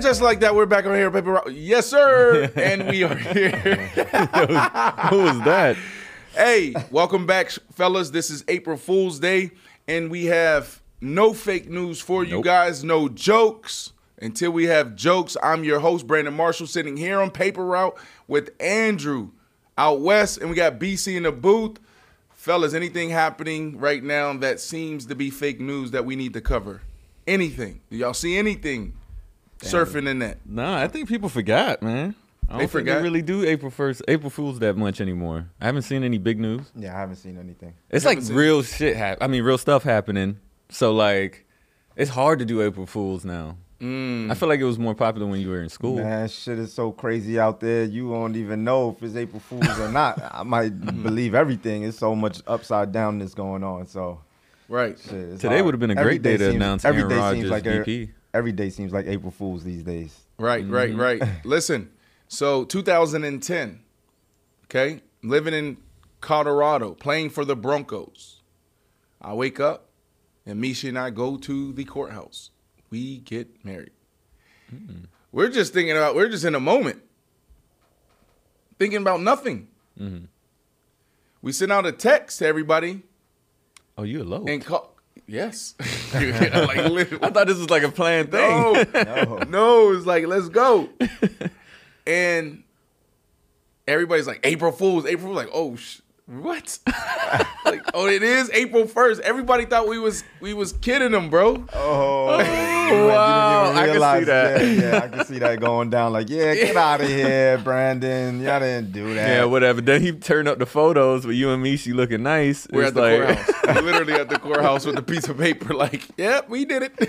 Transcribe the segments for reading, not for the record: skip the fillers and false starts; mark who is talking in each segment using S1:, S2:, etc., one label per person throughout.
S1: just like that, we're back on here, Paper Route. Yes, sir. And we are here.
S2: Who was that?
S1: Hey, welcome back, fellas. This is April Fool's Day, and we have no fake news for you guys, no jokes. Until we have jokes, I'm your host, Brandon Marshall, sitting here on Paper Route with Andrew out west, and we got BC in the booth. Fellas, anything happening right now that seems to be fake news that we need to cover? Anything? Do y'all see anything surfing in that?
S2: No, I think people forgot, man. I don't think they really do April Fool's that much anymore. I haven't seen any big news.
S3: Yeah, I haven't seen anything.
S2: It's like real shit real stuff happening. So like, it's hard to do April Fool's now. I feel like it was more popular when you were in school.
S3: Man, shit is so crazy out there. You won't even know if it's April Fool's or not. I might believe everything. It's so much upside downness going on. So,
S1: right.
S3: Shit,
S2: Today would have been a great day to announce Aaron Rodgers VP.
S3: Every day seems like April Fool's these days.
S1: Right. Listen, so 2010, okay, living in Colorado, playing for the Broncos. I wake up, and Misha and I go to the courthouse. We get married. We're just in a moment, thinking about nothing. We sent out a text to everybody.
S2: Oh, you eloped?
S1: And yes.
S2: I thought this was like a planned thing.
S1: No, it's like, let's go. And everybody's like, April Fool's. Like, oh, what? Like, oh, it is April 1st. Everybody thought we was kidding them, bro.
S3: Oh,
S2: wow. I can see that.
S3: Yeah, I can see that going down. Like, yeah, get out of here, Brandon. Y'all didn't do that.
S2: Yeah, whatever. Then he turned up the photos with you and me. She looking nice.
S1: We're at the courthouse. We're literally at the courthouse with a piece of paper like, yep, we did it.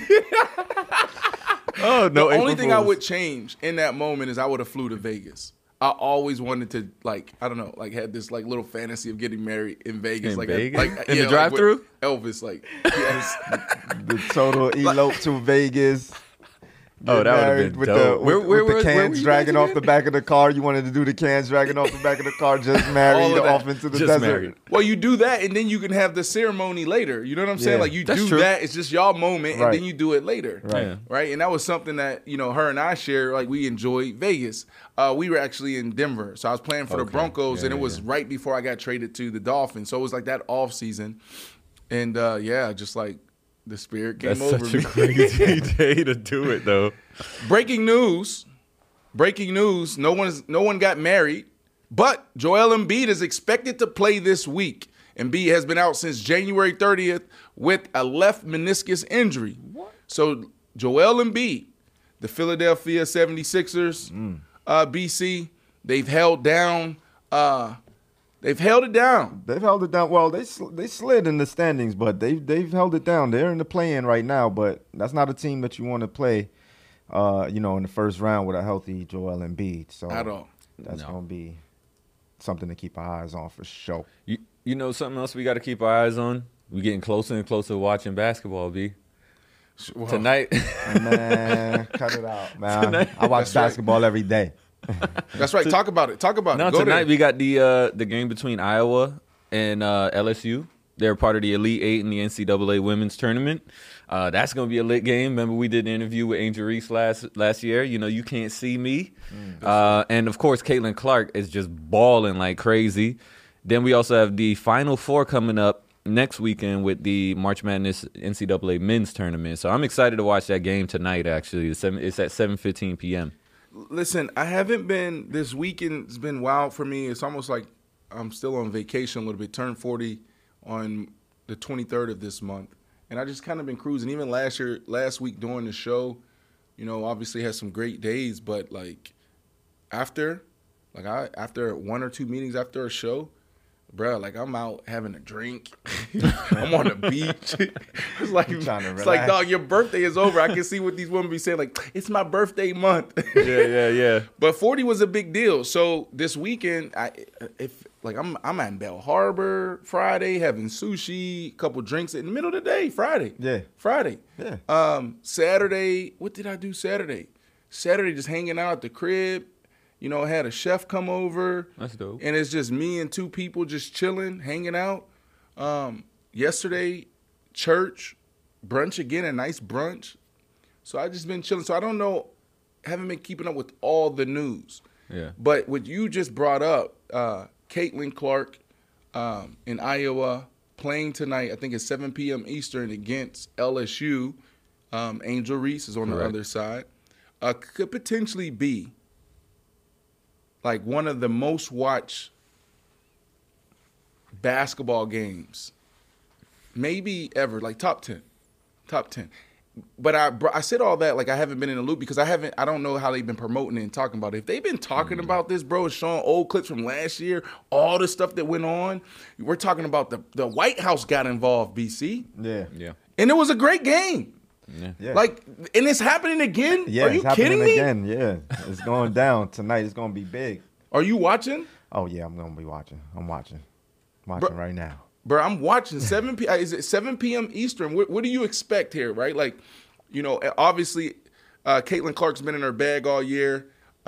S2: Oh, no.
S1: The only thing I would change in that moment is I would have flew to Vegas. I always wanted to, like, I don't know, like, had this, like, little fantasy of getting married in Vegas.
S2: In the drive-thru?
S1: Like Elvis, like, yes.
S3: The total elope to Vegas.
S2: Oh, that would have been dope.
S3: With the cans dragging off the back of the car. You wanted to do the cans dragging off the back of the car, just married off into the desert.
S2: Married.
S1: Well, you do that, and then you can have the ceremony later. You know what I'm saying? Like, you do
S2: true.
S1: that. It's just y'all moment, and then you do it later.
S3: Right.
S2: Yeah.
S1: Right? And that was something that, you know, her and I share. Like, we enjoy Vegas. We were actually in Denver. So I was playing for the Broncos, and it was right before I got traded to the Dolphins. So it was like that off season. And, just like the spirit came over me.
S2: That's such a crazy day to do it, though.
S1: Breaking news. No one got married, but Joel Embiid is expected to play this week. Embiid has been out since January 30th with a left meniscus injury. What? So Joel Embiid, the Philadelphia 76ers, BC, they've held down. They've held it down.
S3: They've held it down. Well, they slid in the standings, but they've held it down. They're in the play-in right now, but that's not a team that you want to play. In the first round with a healthy Joel Embiid. So
S1: At all.
S3: That's going to be something to keep our eyes on for sure.
S2: You know something else we got to keep our eyes on? We're getting closer and closer to watching basketball, B.
S1: Well,
S2: Tonight.
S3: Man, cut it out, man. Tonight. I watch basketball every day.
S1: That's right. Talk about it.
S2: No, tonight we got the game between Iowa and LSU. They're part of the Elite Eight in the NCAA Women's Tournament. That's going to be a lit game. Remember, we did an interview with Angel Reese last year. You know, you can't see me. And, of course, Caitlin Clark is just balling like crazy. Then we also have the Final Four coming up next weekend with the March Madness NCAA Men's Tournament. So I'm excited to watch that game tonight, actually. It's at 7:15 p.m.
S1: Listen, I haven't been – this weekend's been wild for me. It's almost like I'm still on vacation a little bit. Turned 40 on the 23rd of this month. And I just kind of been cruising. Even last week during the show, you know, obviously had some great days. But, like, after one or two meetings after a show, bro, like, I'm out having a drink. I'm on the beach. It's like, dog, your birthday is over. I can see what these women be saying, like, it's my birthday month.
S2: Yeah.
S1: But 40 was a big deal. So this weekend, I'm at Bell Harbor Friday, having sushi, a couple drinks in the middle of the day, Friday.
S3: Yeah.
S1: Friday.
S3: Yeah.
S1: Saturday, what did I do Saturday? Saturday, just hanging out at the crib. You know, I had a chef come over.
S2: That's dope.
S1: And it's just me and two people just chilling, hanging out. Yesterday, church, brunch again, a nice brunch. So I just been chilling. So I don't know haven't been keeping up with all the news.
S2: Yeah.
S1: But what you just brought up, Caitlin Clark in Iowa playing tonight, I think it's 7 p.m. Eastern against LSU. Angel Reese is on the other side. Could potentially be like one of the most watched basketball games maybe ever, like top 10. But I said all that like I haven't been in the loop because I don't know how they've been promoting it and talking about it. If they've been talking about this, bro, and showing old clips from last year, all the stuff that went on, we're talking about the White House got involved, BC.
S2: Yeah.
S1: And it was a great game.
S3: Yeah.
S1: Like, and it's happening again?
S3: Yeah,
S1: Are you
S3: it's
S1: kidding
S3: happening
S1: me?
S3: again. Yeah, it's going down tonight. It's going to be big.
S1: Are you watching?
S3: Oh yeah, I'm going to be watching. I'm watching
S1: Bro-
S3: right now.
S1: Bro, I'm watching 7 p. Is it 7 p.m. Eastern? What do you expect here, right? Like, you know, obviously, Caitlin Clark's been in her bag all year.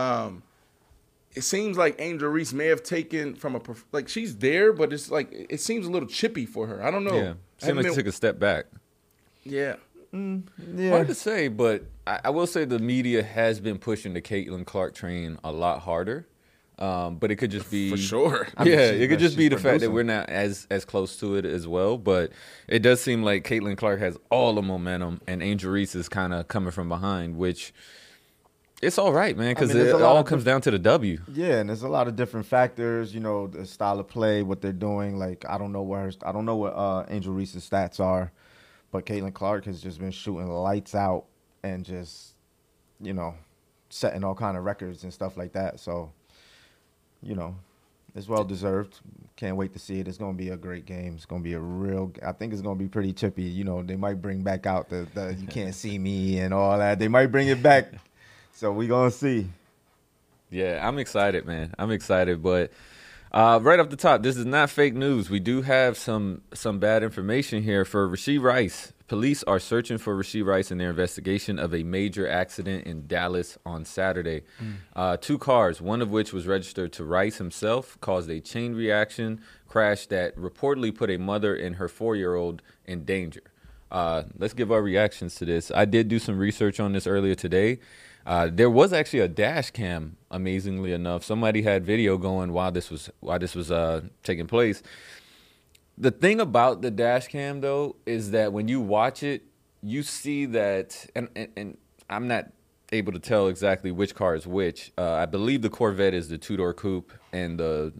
S1: It seems like Angel Reese may have taken from like she's there, but it's like it seems a little chippy for her. I don't know.
S2: Yeah. Seemed like she took a step back.
S1: Yeah.
S3: Yeah,
S2: Hard to say, but I will say the media has been pushing the Caitlin Clark train a lot harder. But it could just be
S1: For sure.
S2: It could just be the fact that
S3: producing.
S2: we're not as close to it as well. But it does seem like Caitlin Clark has all the momentum, and Angel Reese is kind of coming from behind, which it's all right, man, because
S3: there's
S2: it
S3: a lot
S2: all
S3: of
S2: comes down to the W.
S3: Yeah, and there's a lot of different factors. You know, the style of play, what they're doing. Like I don't know what Angel Reese's stats are, but Caitlin Clark has just been shooting lights out and just, you know, setting all kind of records and stuff like that. So, you know, it's well deserved. Can't wait to see it. It's going to be a great game. It's going to be I think it's going to be pretty chippy. You know, they might bring back out the you can't see me and all that. They might bring it back. So we going to see.
S2: Yeah, I'm excited, man. I'm excited, but right off the top, this is not fake news. We do have some bad information here for Rashee Rice. Police are searching for Rashee Rice in their investigation of a major accident in Dallas on Saturday. 2 cars, one of which was registered to Rice himself, caused a chain reaction crash that reportedly put a mother and her 4-year-old in danger. Let's give our reactions to this. I did do some research on this earlier today. There was actually a dash cam, amazingly enough. Somebody had video going while this was taking place. The thing about the dash cam, though, is that when you watch it, you see that, and I'm not able to tell exactly which car is which. I believe the Corvette is the 2-door coupe, and the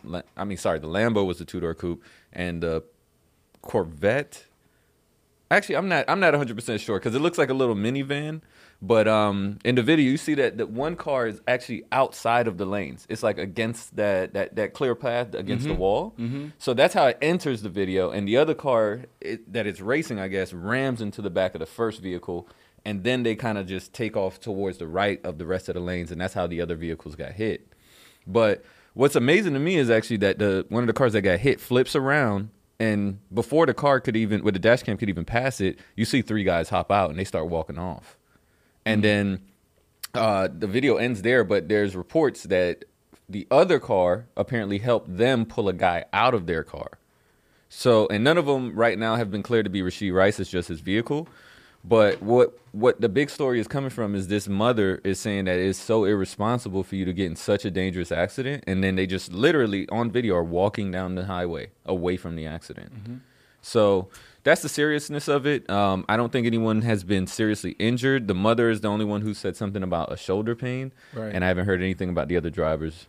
S2: Lambo was the 2-door coupe, and the Corvette. Actually, I'm not 100% sure because it looks like a little minivan. But in the video, you see that one car is actually outside of the lanes. It's like against that clear path against the wall. Mm-hmm. So that's how it enters the video. And the other car that it's racing, I guess, rams into the back of the first vehicle. And then they kind of just take off towards the right of the rest of the lanes. And that's how the other vehicles got hit. But what's amazing to me is actually that one of the cars that got hit flips around. And before the car with the dash cam could even pass it, you see 3 guys hop out and they start walking off. And then the video ends there, but there's reports that the other car apparently helped them pull a guy out of their car. So, and none of them right now have been cleared to be Rashee Rice. It's just his vehicle. But what the big story is coming from is this mother is saying that it's so irresponsible for you to get in such a dangerous accident. And then they just literally on video are walking down the highway away from the accident. Mm-hmm. So that's the seriousness of it. I don't think anyone has been seriously injured. The mother is the only one who said something about a shoulder pain, right. And I haven't heard anything about the other drivers.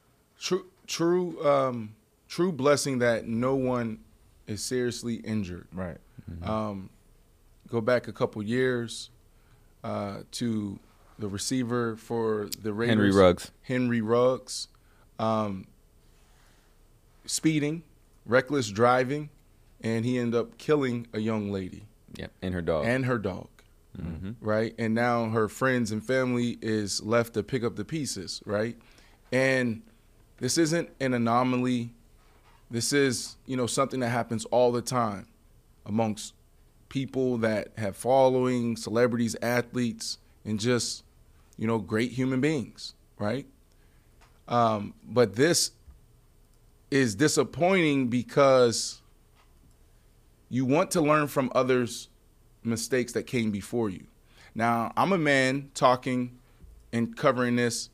S1: True blessing that no one is seriously injured.
S3: Right.
S1: Mm-hmm. Go back a couple years to the receiver for the Raiders, Henry Ruggs, speeding, reckless driving. And he ended up killing a young lady.
S2: Yeah, and her dog.
S1: Mm-hmm. Right? And now her friends and family is left to pick up the pieces, right? And this isn't an anomaly. This is, something that happens all the time amongst people that have following, celebrities, athletes, and just, great human beings, right? But this is disappointing because you want to learn from others' mistakes that came before you. Now, I'm a man talking in covering this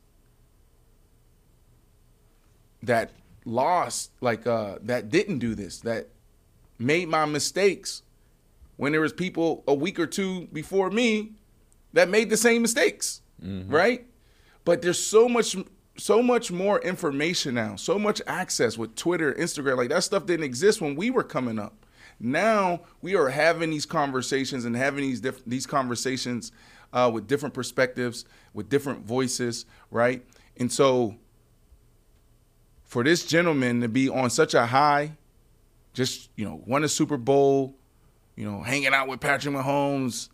S1: that lost, that didn't do this, that made my mistakes when there was people a week or two before me that made the same mistakes, right? But there's so much more information now, so much access with Twitter, Instagram. Like, that stuff didn't exist when we were coming up. Now we are having these conversations and having these conversations with different perspectives, with different voices, right? And so for this gentleman to be on such a high, just, won a Super Bowl, hanging out with Patrick Mahomes,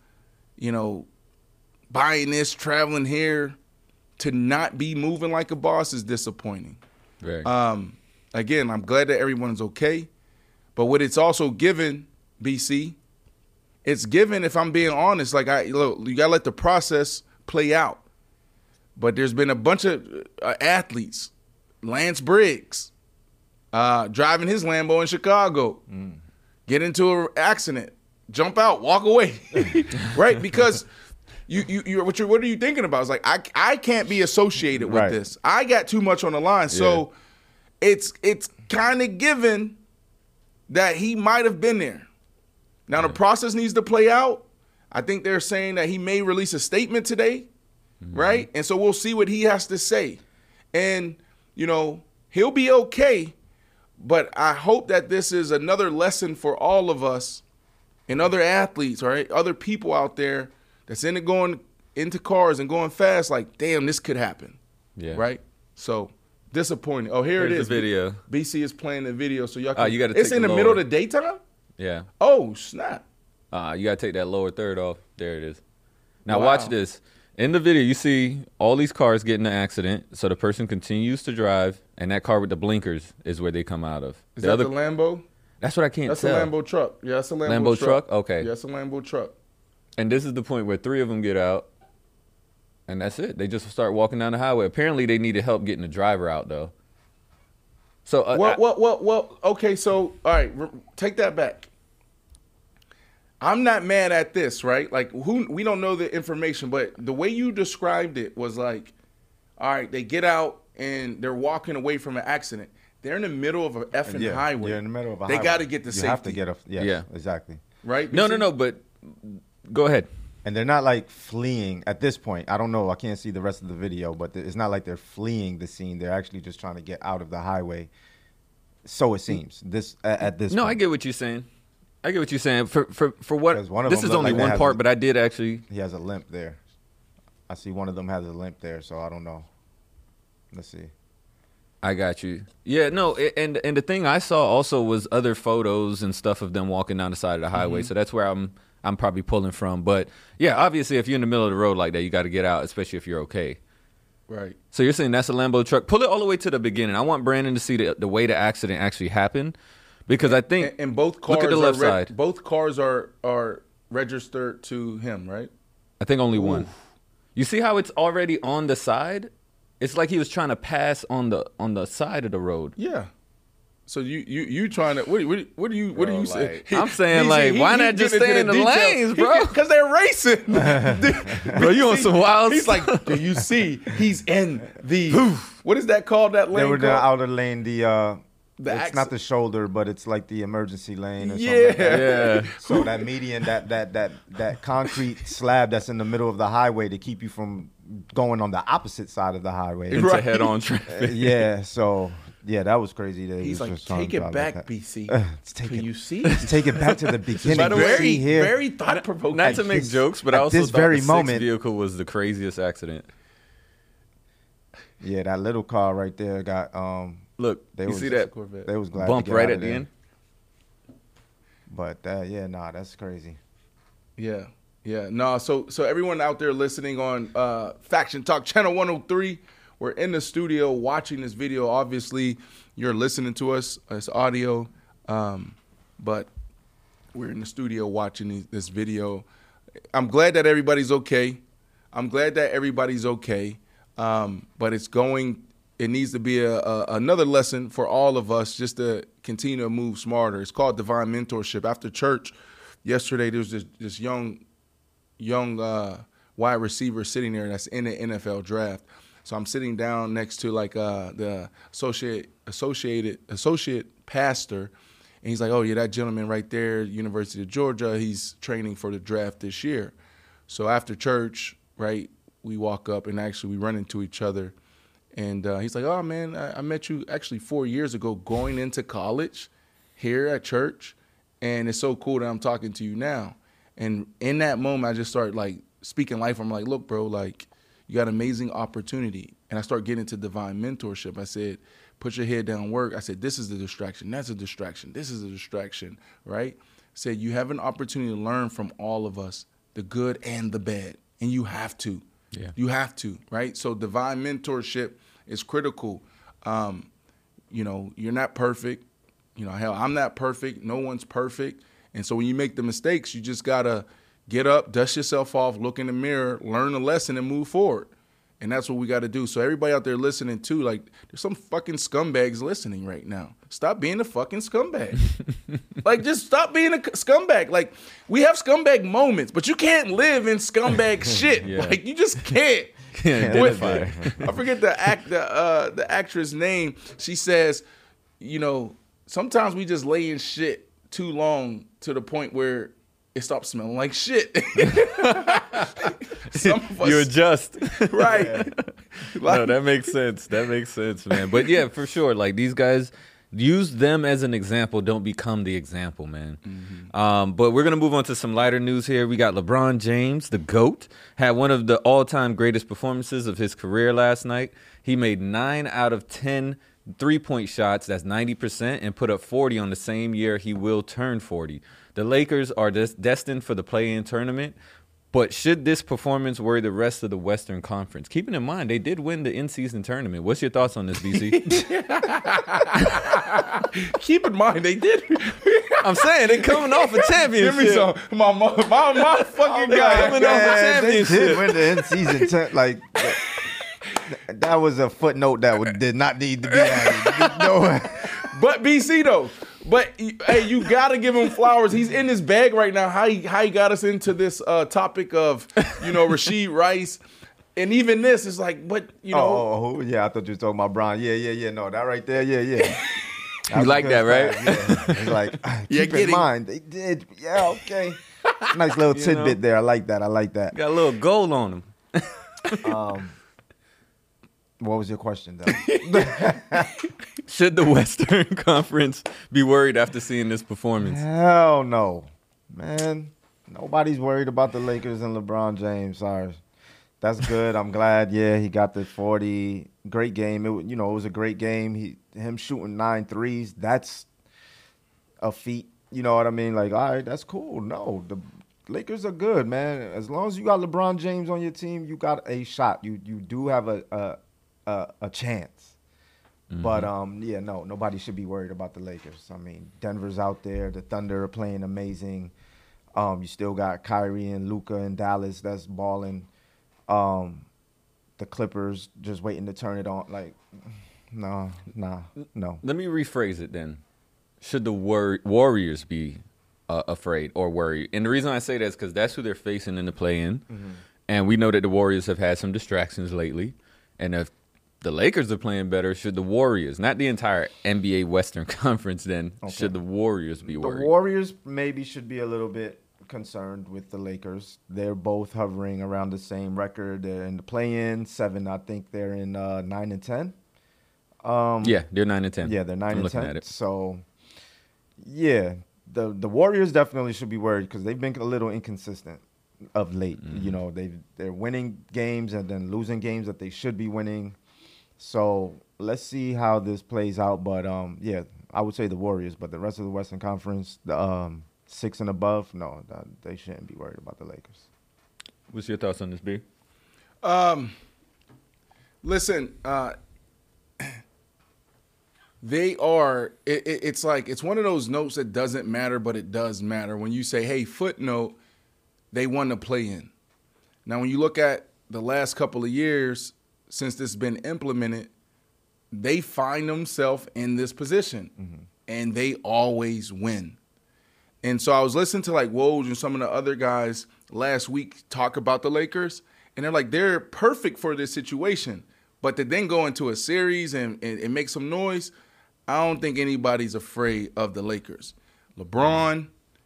S1: buying this, traveling here, to not be moving like a boss is disappointing.
S2: Very.
S1: Again, I'm glad that everyone's okay. But what it's also given, BC, it's given, if I'm being honest, you got to let the process play out. But there's been a bunch of athletes, Lance Briggs, driving his Lambo in Chicago, get into an accident, jump out, walk away, right? Because what are you thinking about? It's like, I can't be associated with this. I got too much on the line. So it's kind of given that he might have been there. Now, the process needs to play out. I think they're saying that he may release a statement today, right? And so we'll see what he has to say. And, he'll be okay. But I hope that this is another lesson for all of us and other athletes, right? Other people out there that's going into cars and going fast, like, damn, this could happen.
S2: Yeah.
S1: Right? So, disappointing. Oh, here
S2: Here's
S1: it is.
S2: The video.
S1: BC is playing the video, so y'all can.
S2: You gotta
S1: it's
S2: take
S1: in the
S2: the
S1: middle of
S2: lower.
S1: the daytime?
S2: Yeah.
S1: Oh, snap.
S2: You got to take that lower third off. There it is. Now
S1: Wow.
S2: watch this. In the video, you see all these cars get in an accident. So the person continues to drive, and that car with the blinkers is where they come out of.
S1: Is that the Lambo?
S2: That's what I can't
S1: That's
S2: tell.
S1: a Lambo truck. Yeah, that's a Lambo,
S2: Lambo truck? Okay.
S1: Yeah, that's a Lambo truck.
S2: And this is the point where 3 of them get out, and that's it. They just start walking down the highway. Apparently, they needed help getting the driver out, though. So
S1: Well, okay, so, all right, take that back. I'm not mad at this, right? Like, we don't know the information, but the way you described it was like, all right, they get out and they're walking away from an accident. They're in the middle of an effing highway.
S3: You're in the middle of a
S1: They
S3: highway.
S1: got to get the safety.
S3: You have to get
S2: Yeah.
S3: exactly.
S1: Right?
S2: no,
S1: BC?
S2: but go ahead.
S3: And they're not like fleeing at this point. I don't know. I can't see the rest of the video, but it's not like they're fleeing the scene. They're actually just trying to get out of the highway. So it seems at this.
S2: No,
S3: point.
S2: I get what you're saying. I get what you're saying. For what?
S3: 'Cause one of
S2: This
S3: them
S2: is
S3: look
S2: only
S3: like they
S2: one
S3: have
S2: part,
S3: a-
S2: but I did actually.
S3: He has a limp there. I see one of them has a limp there, so I don't know. Let's see.
S2: I got you. Yeah, no, and the thing I saw also was other photos and stuff of them walking down the side of the highway. So that's where I'm probably pulling from. But yeah, obviously, if you're in the middle of the road like that, you got to get out, especially if you're okay.
S1: Right.
S2: So you're saying that's a Lambo truck? Pull it all the way to the beginning. I want Brandon to see the way the accident actually happened, because I think
S1: And both cars
S2: look at the left side.
S1: Both cars are registered to him, right?
S2: I think only one. You see how it's already on the side? It's like he was trying to pass on the side of the road.
S1: Yeah. So you trying to what do you say?
S2: I'm saying, like, why not just stay in the lanes, bro?
S1: Because they're racing.
S2: Bro, you on some wild
S1: He's like, do you see? He's in the what is that called? That lane?
S3: They were the
S1: called?
S3: outer lane. It's not the shoulder, but it's like the emergency lane or something. Like that.
S2: Yeah.
S3: So that median, that concrete slab that's in the middle of the highway to keep you from going on the opposite side of the highway.
S2: Into
S1: Right.
S2: head-on traffic.
S3: Yeah. So yeah, that was crazy. That he
S1: He's
S3: was
S1: like,
S3: just trying
S1: take
S3: to
S1: it
S3: drive
S1: back,
S3: like that.
S1: BC.
S3: Let's take
S1: Can
S3: it.
S1: you see?
S3: Let's take it back to the beginning.
S1: By the
S3: You
S1: way,
S3: see here.
S1: very thought provoking.
S2: Not to make
S3: this-
S2: jokes, but I
S3: at
S2: also
S3: this
S2: thought
S3: very
S2: the 6th
S3: moment-
S2: vehicle was the craziest accident.
S3: Yeah, that little car right there got
S2: Look,
S3: They
S2: you
S3: was-
S2: see that
S1: Corvette.
S3: they was glad
S2: bump
S3: to get
S2: right
S3: out
S2: at
S3: of
S2: the
S3: there.
S2: end?
S3: But that's crazy.
S1: Yeah. Yeah. No, so everyone out there listening on Faction Talk Channel 103, we're in the studio watching this video. Obviously, you're listening to us. It's audio. But we're in the studio watching this video. I'm glad that everybody's okay. But it needs to be another lesson for all of us just to continue to move smarter. It's called divine mentorship. After church yesterday, there was this young wide receiver sitting there that's in the NFL draft. So I'm sitting down next to like the associate pastor, and he's like, "Oh yeah, that gentleman right there, University of Georgia, he's training for the draft this year." So after church, right, we walk up and actually we run into each other, and he's like, "Oh man, I met you actually 4 years ago going into college here at church, and it's so cool that I'm talking to you now." And in that moment, I just start like speaking life. I'm like, "Look, bro, like you got an amazing opportunity." And I start getting into divine mentorship. I said, "Put your head down, work." I said, "This is the distraction. That's a distraction. This is a distraction," right? I said, "You have an opportunity to learn from all of us, the good and the bad, and you have to.
S2: Yeah.
S1: You have to, right?" So divine mentorship is critical. You're not perfect. Hell, I'm not perfect. No one's perfect. And so when you make the mistakes, you just got to get up, dust yourself off, look in the mirror, learn the lesson, and move forward. And that's what we got to do. So everybody out there listening too, like there's some fucking scumbags listening right now. Stop being a fucking scumbag. Like just stop being a scumbag. Like we have scumbag moments, but you can't live in scumbag shit.
S2: Yeah.
S1: Like you just can't.
S2: Identify.
S1: I forget the actress name. She says, sometimes we just lay in shit too long to the point where it stops smelling like shit. Some of us,
S2: You adjust.
S1: right?
S2: No, that makes sense. That makes sense, man. But yeah, for sure. Like these guys, use them as an example. Don't become the example, man.
S1: Mm-hmm.
S2: But we're going to move on to some lighter news here. We got LeBron James, the GOAT, had one of the all-time greatest performances of his career last night. He made 9 out of 10 3-point shots. That's 90%, and put up 40 on the same year he will turn 40. The Lakers are destined for the play-in tournament. But should this performance worry the rest of the Western Conference? Keeping in mind, they did win the in-season tournament. What's your thoughts on this, BC?
S1: Keep in mind, they did.
S2: I'm saying they're coming off a championship.
S1: Give me some. My fucking guy.
S2: coming off a
S3: Man, they
S2: championship.
S3: did win the in-season like that was a footnote that did not need to be added. No.
S1: But BC though. But hey, you gotta give him flowers. He's in his bag right now. How he got us into this topic of Rashid Rice, and even this is like, but
S3: Oh, yeah, I thought you were talking about Bron. Yeah. No, that right there, yeah.
S2: You like that, right?
S3: Yeah. It's like,
S1: Yeah,
S3: keep
S1: get
S3: in
S1: it.
S3: mind, they did. Yeah, okay. Nice little tidbit there. I like that.
S2: Got a little gold on them.
S3: What was your question, though?
S2: Should the Western Conference be worried after seeing this performance?
S3: Hell no, man. Nobody's worried about the Lakers and LeBron James. Sorry. That's good. I'm glad. Yeah, he got the 40. Great game. It was a great game. Him shooting 9 threes. That's a feat. You know what I mean? Like, all right, that's cool. No, the Lakers are good, man. As long as you got LeBron James on your team, you got a shot. You do have a chance.
S2: Mm-hmm.
S3: But no, nobody should be worried about the Lakers. I mean, Denver's out there. The Thunder are playing amazing. You still got Kyrie and Luka in Dallas that's balling. The Clippers just waiting to turn it on. Like, no.
S2: Let me rephrase it then. Should the Warriors be afraid or worried? And the reason I say that is because that's who they're facing in the play-in. Mm-hmm. And we know that the Warriors have had some distractions lately. And if the Lakers are playing better, should the Warriors, not the entire NBA Western Conference then, should the Warriors be worried?
S3: The Warriors maybe should be a little bit concerned with the Lakers. They're both hovering around the same record. They're in the play-in 7. I think they're in 9 and 10.
S2: Yeah, they're 9 and 10.
S3: Yeah, they're 9
S2: I'm
S3: and
S2: looking
S3: 10.
S2: at it.
S3: So, yeah, the Warriors definitely should be worried because they've been a little inconsistent of late. Mm-hmm. They're winning games and then losing games that they should be winning. So let's see how this plays out. But yeah, I would say the Warriors. But the rest of the Western Conference, the 6 and above, no, they shouldn't be worried about the Lakers.
S2: What's your thoughts on this, B?
S1: Listen, they are. It's like it's one of those notes that doesn't matter, but it does matter when you say, "Hey, footnote." They won the play-in. Now, when you look at the last couple of years since this has been implemented, they find themselves in this position, and they always win. And so I was listening to like Woj and some of the other guys last week talk about the Lakers, and they're like, they're perfect for this situation. But to then go into a series and make some noise, I don't think anybody's afraid of the Lakers. LeBron,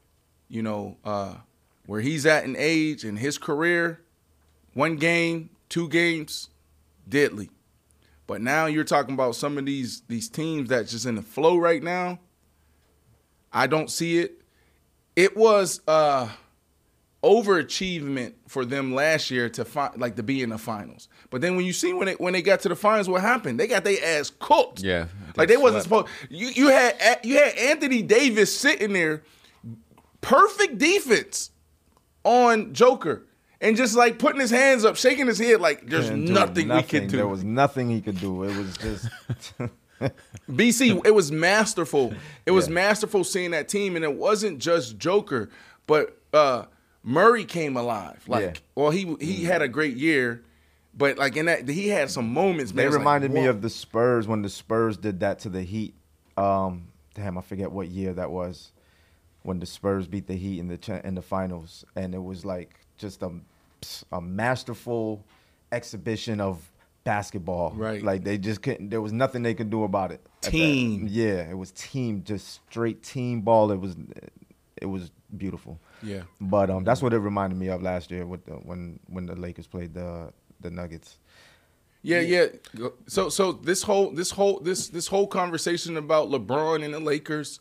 S1: where he's at in age and his career, 1 game, 2 games, deadly. But now you're talking about some of these teams that's just in the flow right now. I don't see it. It was overachievement for them last year to be in the finals. But then when you see when they got to the finals, what happened? They got their ass cooked.
S2: Yeah,
S1: like they wasn't supposed. You had Anthony Davis sitting there, perfect defense on Joker, and just like putting his hands up, shaking his head like there's nothing we can do.
S3: There was nothing he could do. It was just.
S1: BC, it was masterful. It was masterful seeing that team, and it wasn't just Joker, but Murray came alive. He had a great year, but like in that he had some moments. Man,
S3: they reminded me of the Spurs when the Spurs did that to the Heat. Damn, I forget what year that was when the Spurs beat the Heat in the finals, and it was like just a masterful exhibition of basketball.
S1: Right.
S3: Like they just couldn't, there was nothing they could do about it.
S1: Team.
S3: Yeah, it was team, just straight team ball. It was beautiful.
S1: Yeah.
S3: But that's what it reminded me of last year with when the Lakers played the Nuggets.
S1: Yeah. So this whole conversation about LeBron and the Lakers,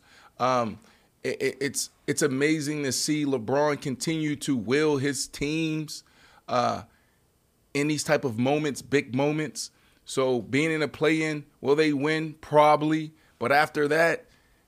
S1: it's amazing to see LeBron continue to will his teams in these type of moments, big moments. So being in a play-in, will they win? Probably. But after that,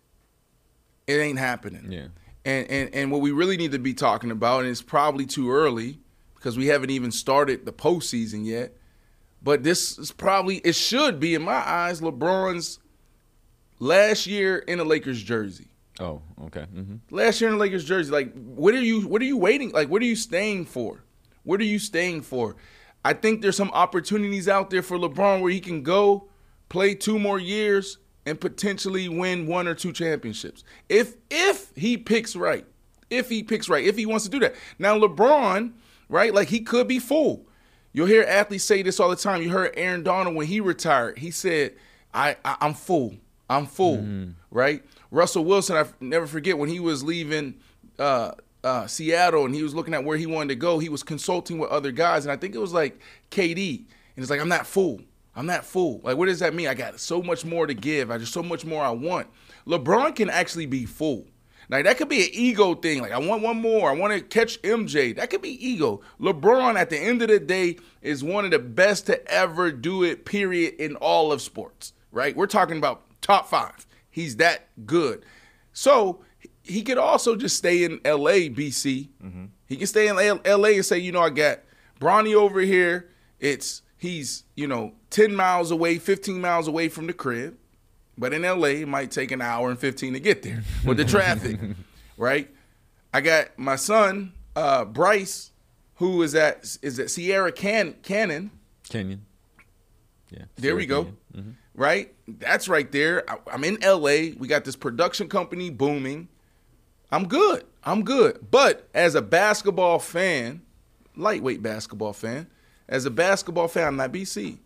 S1: it ain't happening.
S2: Yeah.
S1: And what we really need to be talking about, and it's probably too early because we haven't even started the postseason yet, but this is probably, it should be, in my eyes, LeBron's last year in a Lakers jersey.
S2: Oh, okay. Mm-hmm.
S1: Last year in the Lakers jersey. Like, what are you waiting? Like, what are you staying for? What are you staying for? I think there's some opportunities out there for LeBron where he can go play 2 more years and potentially win 1 or 2 championships. If he picks right. If he wants to do that. Now, LeBron, right, like he could be full. You'll hear athletes say this all the time. You heard Aaron Donald when he retired. He said, I'm full. I'm full, right? Russell Wilson, I never forget when he was leaving Seattle and he was looking at where he wanted to go, he was consulting with other guys, and I think it was like KD, and it's like, I'm not full. Like, what does that mean? I got so much more to give. I just so much more I want. LeBron can actually be full. Now, that could be an ego thing. Like, I want one more. I want to catch MJ. That could be ego. LeBron, at the end of the day, is one of the best to ever do it, period, in all of sports, right? We're talking about top 5. He's that good. So he could also just stay in L.A., BC. Mm-hmm. He can stay in L.A. and say, I got Bronny over here. He's 10 miles away, 15 miles away from the crib. But in L.A., it might take an hour and 15 to get there with the traffic, right? I got my son, Bryce, who is at Sierra Canyon. Yeah. There we go. Mm-hmm. Right? That's right there. I'm in L.A. We got this production company booming. I'm good. But as a basketball fan, lightweight basketball fan, I'm not BC.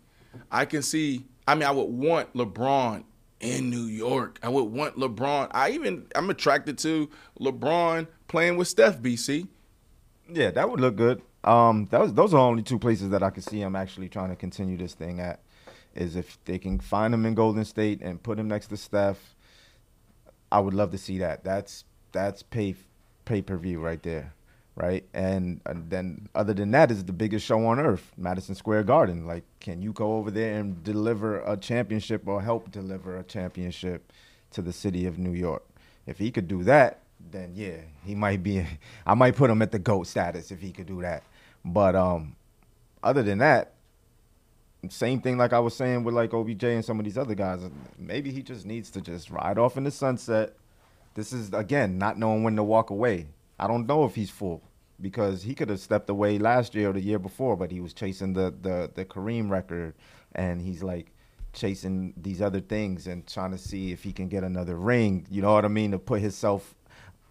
S1: I would want LeBron in New York. I would want LeBron. I'm attracted to LeBron playing with Steph, BC.
S3: Yeah, that would look good. Those are only 2 places that I could see him actually trying to continue this thing at, is if they can find him in Golden State and put him next to Steph. I would love to see that. That's pay-per-view right there, right? And then other than that is the biggest show on earth, Madison Square Garden. Like, can you go over there and deliver a championship or help deliver a championship to the city of New York? If he could do that, then yeah, he might be. I might put him at the GOAT status if he could do that. But other than that, same thing like I was saying with like OBJ and some of these other guys. Maybe he just needs to just ride off in the sunset. This is, again, not knowing when to walk away. I don't know if he's full because he could have stepped away last year or the year before, but he was chasing the Kareem record, and he's like chasing these other things and trying to see if he can get another ring, you know what I mean, to put himself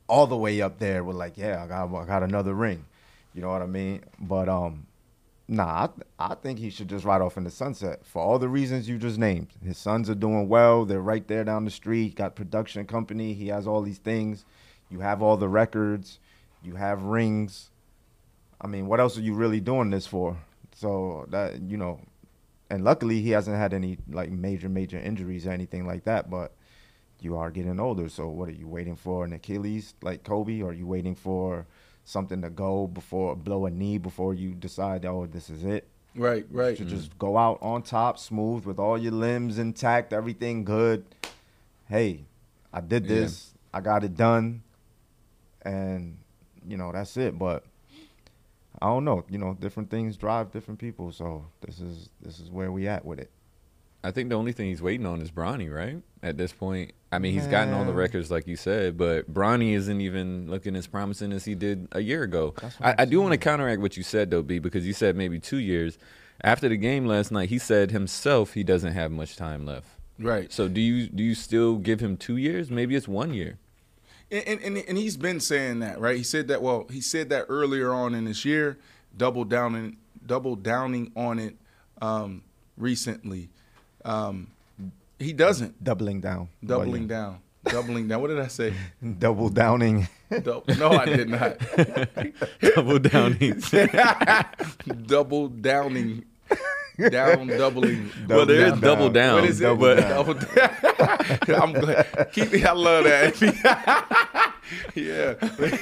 S3: all the way up there with like, yeah, I got another ring. You know what I mean? But nah, I think he should just ride off in the sunset for all the reasons you just named. His sons are doing well. They're right there down the street. Got production company. He has all these things. You have all the records. You have rings. I mean, what else are you really doing this for? So that, you know, and luckily he hasn't had any like major injuries or anything like that, but you are getting older. So what are you waiting for, an Achilles like Kobe? Or are you waiting for something to blow a knee before you decide, oh, this is it?
S1: Right.
S3: You should just go out on top, smooth, with all your limbs intact, everything good. Hey, I did this. I got it done. And, you know, that's it. But I don't know. You know, different things drive different people. So this is where we at with it.
S2: I think the only thing he's waiting on is Bronny, right? At this point, I mean, he's gotten all the records, like you said, but Bronny isn't even looking as promising as he did a year ago. I do want to counteract what you said, though, B, because you said maybe 2 years. After the game last night, he said himself he doesn't have much time left.
S1: Right.
S2: So do you still give him 2 years? Maybe it's 1 year.
S1: And he's been saying that, right? He said that earlier on in this year, double downing on it recently. He doesn't.
S3: Doubling down.
S1: Doubling down. What did I say?
S3: Double downing.
S1: No, I did not.
S2: Double downing.
S1: Double downing. Doubling.
S2: Well, there is double down.
S1: What is it?
S3: Double down.
S1: Double down. I'm glad. I love that. Yeah.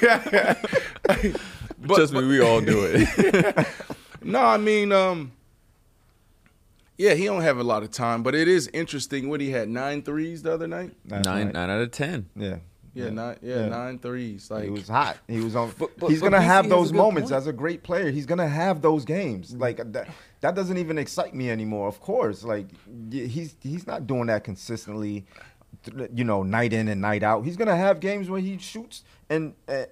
S2: Trust me, we all do it.
S1: No, I mean, yeah, he don't have a lot of time, but it is interesting. What he had 9 threes the other night.
S2: Nine out of 10.
S3: Yeah.
S1: 9 threes. Like,
S3: he was hot. He was on.
S1: But
S3: He's gonna
S1: BC
S3: have
S1: has
S3: those
S1: a good
S3: moments
S1: point.
S3: as a great player. He's gonna have those games. Like that doesn't even excite me anymore. Of course, like he's not doing that consistently. You know, night in and night out. He's gonna have games where he shoots and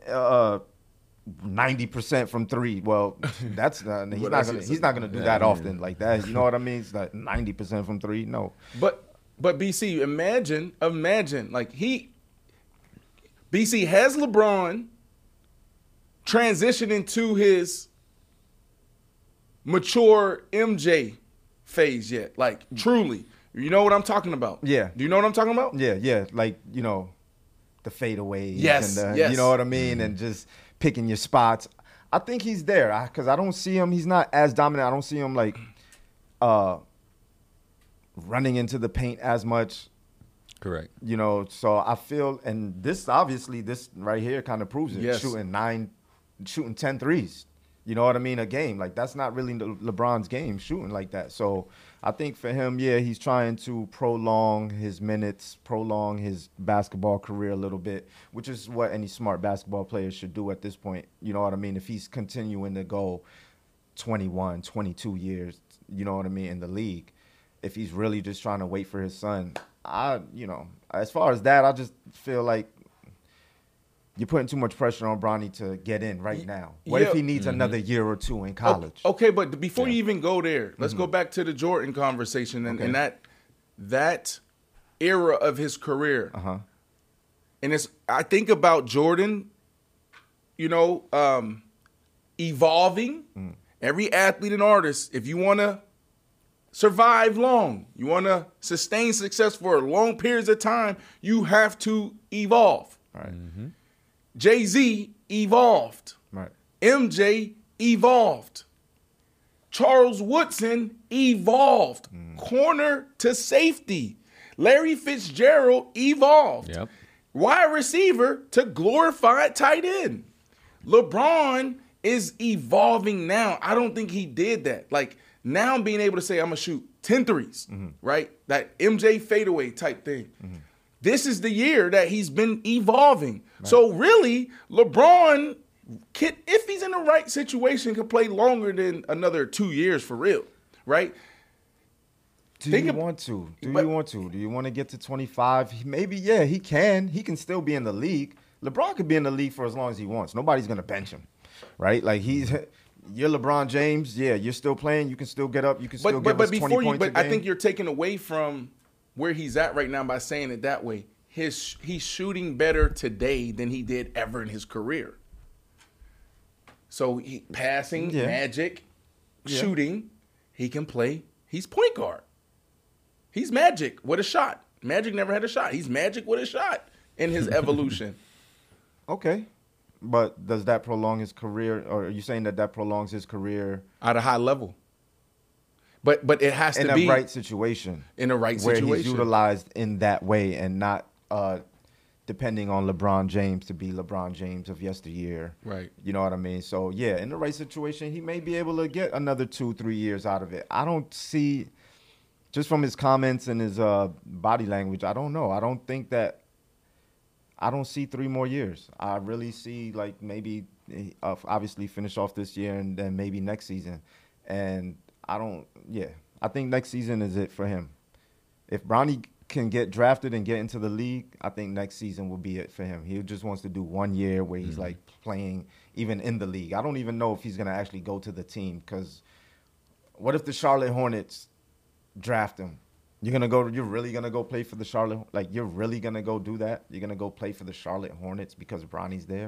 S3: 90% from three. Well, that's not, he's not gonna do that often like that. You know what I mean? It's like 90% from three. No.
S1: But BC, imagine like BC has LeBron transitioning to his mature MJ phase yet. Like, truly. You know what I'm talking about?
S3: Yeah.
S1: Do you know what I'm talking about?
S3: Yeah. Like, you know, the fadeaways.
S1: Yes,
S3: And
S1: yes.
S3: You know what I mean? And just picking your spots. I think he's there because I don't see him. He's not as dominant. I don't see him, like, running into the paint as much.
S2: Correct.
S3: You know, so I feel, and this right here kind of proves it.
S1: Yes.
S3: Shooting 10 threes. You know what I mean? A game. Like, that's not really LeBron's game, shooting like that. So I think for him, yeah, he's trying to prolong his minutes, prolong his basketball career a little bit, which is what any smart basketball player should do at this point. You know what I mean? If he's continuing to go 21, 22 years, you know what I mean, in the league, if he's really just trying to wait for his son, as far as that, I just feel like you're putting too much pressure on Bronny to get in right now. What if he needs another year or two in college?
S1: Okay, but before you even go there, let's go back to the Jordan conversation and that era of his career.
S3: Uh-huh.
S1: And I think about Jordan, evolving. Every athlete and artist, if you want to survive long, you want to sustain success for long periods of time, you have to evolve.
S3: Right. Mm-hmm.
S1: Jay-Z evolved.
S3: Right.
S1: MJ evolved. Charles Woodson evolved. Corner to safety. Larry Fitzgerald evolved.
S2: Yep.
S1: Wide receiver to glorified tight end. LeBron is evolving now. I don't think he did that. Like, now being able to say, I'm going to shoot 10 threes, right? That MJ fadeaway type thing. This is the year that he's been evolving. Right. So really, LeBron, if he's in the right situation, could play longer than another 2 years for real, right?
S3: Do you want to? Do you want to get to 25? Maybe, yeah, he can. He can still be in the league. LeBron could be in the league for as long as he wants. Nobody's going to bench him, right? Like, you're LeBron James. Yeah, you're still playing. You can still get up. You can still give us 20 points a game.
S1: I think you're taking away from where he's at right now by saying it that way. he's shooting better today than he did ever in his career. So passing, Magic, shooting, he can play. He's point guard. He's Magic with a shot. Magic never had a shot. He's Magic with a shot in his evolution.
S3: Okay. But does that prolong his career, or are you saying that prolongs his career
S1: At a high level? But it has
S3: in
S1: to be
S3: the right situation?
S1: In the right
S3: where
S1: situation.
S3: he's utilized in that way and not depending on LeBron James to be LeBron James of yesteryear.
S1: Right.
S3: You know what I mean? So, yeah, in the right situation, he may be able to get another 2-3 years out of it. I don't see, just from his comments and his body language, I don't know. I don't see 3 more years. I really see, like, maybe obviously finish off this year and then maybe next season. And I think next season is it for him. If Bronny can get drafted and get into the league, I think next season will be it for him. He just wants to do 1 year where he's like playing even in the league. I don't even know if he's going to actually go to the team, because what if the Charlotte Hornets draft him? You're really going to go play for the Charlotte? Like, you're really going to go do that? You're going to go play for the Charlotte Hornets because Bronny's there?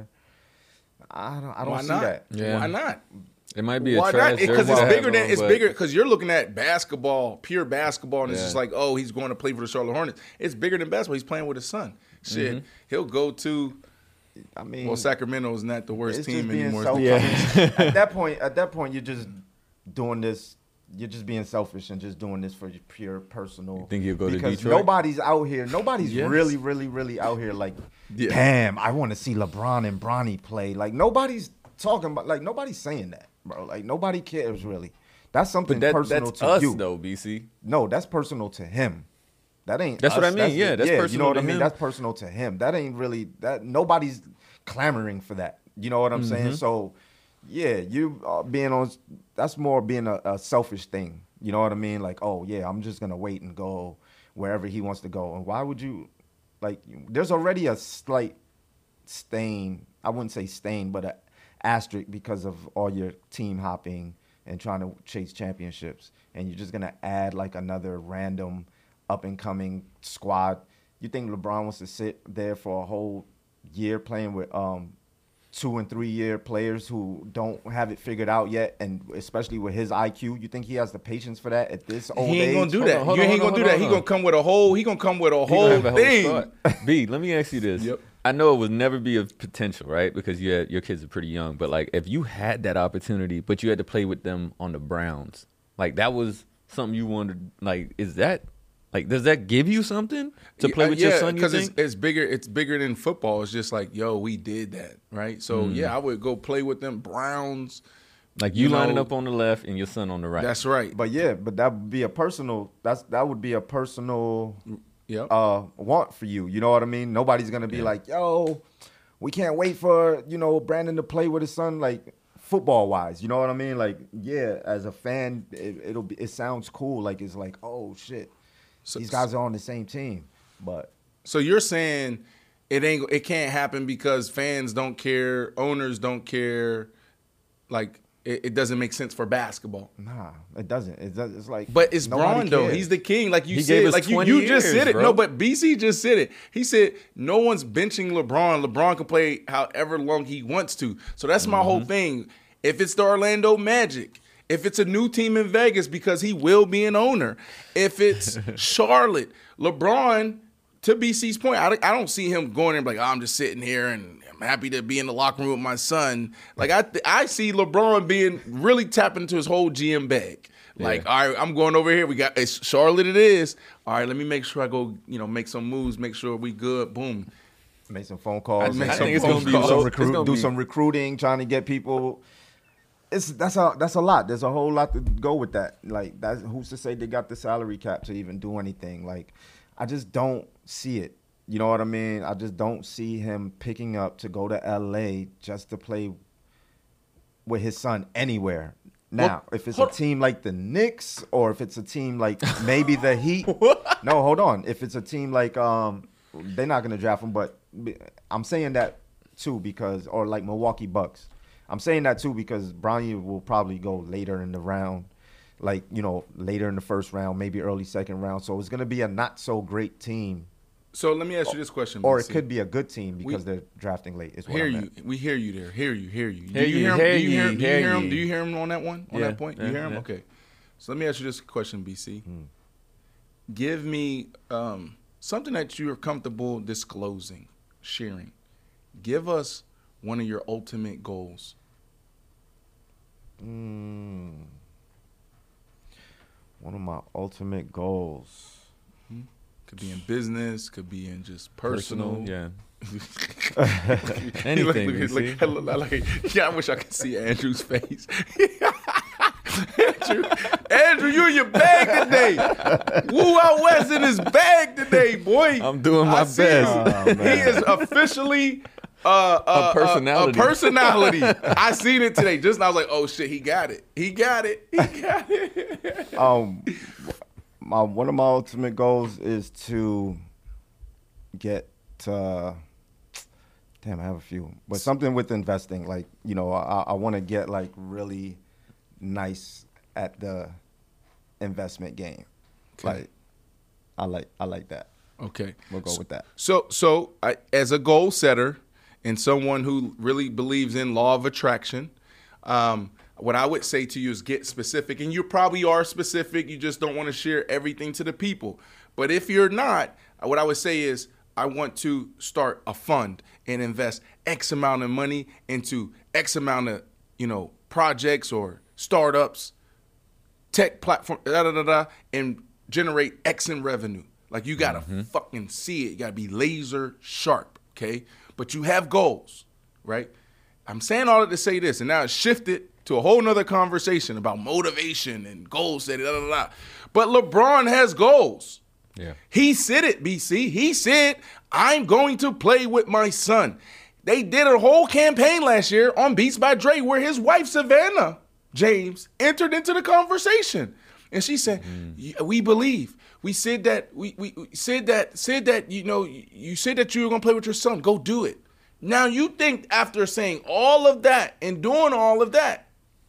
S3: I don't see that.
S2: Yeah.
S1: Why not?
S2: It might be a
S1: Why
S2: trash
S1: not? Because it's
S2: jersey
S1: bigger
S2: to
S1: than
S2: have
S1: it's
S2: on,
S1: bigger
S2: but-
S1: because you're looking at basketball, pure basketball, and it's
S2: Yeah.
S1: just like, oh, he's going to play for the Charlotte Hornets. It's bigger than basketball. He's playing with his son. Shit, he'll go to.
S3: I mean,
S1: Well, Sacramento is not the worst
S3: it's
S1: team
S3: just being
S1: anymore.
S3: selfish. At that point, you're just doing this. You're just being selfish and just doing this for your pure personal.
S2: You think he'll go to
S3: because
S2: Detroit?
S3: nobody's out here. Nobody's
S1: Yes.
S3: really, really, really out here like,
S1: Yeah.
S3: damn, I want to see LeBron and Bronny play. Like, nobody's talking about. Like, nobody's saying that, bro. Like, nobody cares really. That's something
S2: But
S3: personal
S2: that's
S3: to
S2: us,
S3: you.
S2: though, BC.
S3: No, that's personal to him. That ain't.
S2: That's
S3: us.
S2: what I mean. Yeah, that's
S3: You know
S2: personal
S3: what
S2: to
S3: I mean?
S2: him.
S3: That's personal to him. That ain't really that. Nobody's clamoring for that. You know what I'm saying? So, yeah, you being on. That's more being a selfish thing. You know what I mean? Like, oh yeah, I'm just gonna wait and go wherever he wants to go. And why would you? Like, there's already a slight stain. I wouldn't say stain, but an asterisk because of all your team hopping and trying to chase championships. And you're just gonna add like another random up and coming squad. You think LeBron wants to sit there for a whole year playing with 2 and 3 year players who don't have it figured out yet, and especially with his IQ, you think he has the patience for that at this old
S1: He ain't
S3: age?
S1: gonna do that.
S2: hold
S1: You
S2: on,
S1: ain't
S2: hold
S1: gonna
S2: on,
S1: do that.
S2: hold
S1: He
S2: on.
S1: gonna come with a whole. He gonna come with a
S2: He gonna
S1: whole
S2: have a whole
S1: thing.
S2: squad. B, let me ask you this.
S1: Yep.
S2: I know it would never be a potential, right? Because your kids are pretty young. But like, if you had that opportunity, but you had to play with them on the Browns, like that was something you wanted. Like, is that like, does that give you something to play with your son? You
S1: because
S2: think?
S1: it's bigger. It's bigger than football. It's just like, yo, we did that, right? So yeah, I would go play with them Browns.
S2: Like you lining
S1: know,
S2: up on the left and your son on the right.
S1: That's right.
S3: But yeah, but that would be a personal. That would be a personal
S1: Yep.
S3: want for you. You know what I mean? Nobody's gonna be like, yo, we can't wait for Brandon to play with his son, like football wise. You know what I mean? Like, yeah, as a fan, it sounds cool. Like, it's like, oh shit, these guys are on the same team. But
S1: So you're saying it can't happen because fans don't care, owners don't care, like it doesn't make sense for basketball.
S3: nah, it doesn't. It's like,
S1: But it's
S3: nobody
S1: Braun though.
S3: cares.
S1: He's the king, like you
S2: He gave
S1: said.
S2: us
S1: Like you
S2: 20
S1: just
S2: years,
S1: said it.
S2: bro.
S1: No, but BC just said it. He said no one's benching LeBron. LeBron can play however long he wants to. So that's my whole thing. If it's the Orlando Magic, if it's a new team in Vegas, because he will be an owner. If it's Charlotte, LeBron, to BC's point, I don't see him going there and be like, oh, I'm just sitting here and I'm happy to be in the locker room with my son. Like I see LeBron being really tapping into his whole GM bag. Like, all right, I'm going over here. We got it's Charlotte. It is. All right, let me make sure I go. Make some moves. Make sure we good. Boom.
S3: Make some phone calls.
S1: make
S2: I
S1: some
S2: think it's
S1: phone
S2: gonna be
S1: calls.
S2: low.
S3: Do some recruiting, trying to get people. That's a lot. There's a whole lot to go with that. Like, that's who's to say they got the salary cap to even do anything. Like, I just don't see it. You know what I mean? I just don't see him picking up to go to LA just to play with his son anywhere. Now, if it's a team like the Knicks or if it's a team like maybe the Heat. No, hold on. If it's a team like they're not going to draft him, but I'm saying that too because or like Milwaukee Bucks. I'm saying that too because Bronny will probably go later in the round, later in the first round, maybe early second round. So it's going to be a not so great team
S1: So let me ask you this question,
S3: Or
S1: BC.
S3: it could be a good team because they're drafting late. Is what
S1: Hear
S3: I
S1: you.
S3: meant.
S1: We hear you there. Hear you.
S2: Hear
S1: Do you hear him?
S2: you,
S1: Do you hear? Do you
S2: hear
S1: hear him?
S2: you.
S1: Do you hear him on that one? On
S2: Yeah,
S1: that point? You
S2: yeah,
S1: hear him?
S2: yeah.
S1: Okay. So let me ask you this question, BC. Give me something that you are comfortable disclosing, sharing. Give us one of your ultimate goals.
S3: One of my ultimate goals.
S1: Could be in business. Could be in just personal.
S2: yeah. Anything,
S1: I wish I could see Andrew's face. Andrew, you in your bag today. Woo out west in his bag today, boy.
S2: I'm doing my
S1: I see
S2: best.
S1: him. He is officially a
S2: personality.
S1: A personality. I seen it today. Just now, I was like, oh shit, he got it. He got it. He got it.
S3: One of my ultimate goals is to get damn, I have a few, but something with investing. Like, you know, I want to get like really nice at the investment game.
S1: Okay.
S3: Like I like that.
S1: Okay.
S3: We'll go with that.
S1: So as a goal setter and someone who really believes in law of attraction, what I would say to you is get specific. And you probably are specific. You just don't want to share everything to the people. But if you're not, what I would say is I want to start a fund and invest X amount of money into X amount of, projects or startups, tech platform, and generate X in revenue. Like you got to fucking see it. You got to be laser sharp, okay? But you have goals, right? I'm saying all that to say this, and now it's shifted to a whole nother conversation about motivation and goal setting, But LeBron has goals.
S2: Yeah.
S1: He said it, BC. He said, I'm going to play with my son. They did a whole campaign last year on Beats by Dre where his wife, Savannah James, entered into the conversation. And she said, we believe. We said that, we said that, you said that you were going to play with your son. Go do it. Now you think after saying all of that and doing all of that,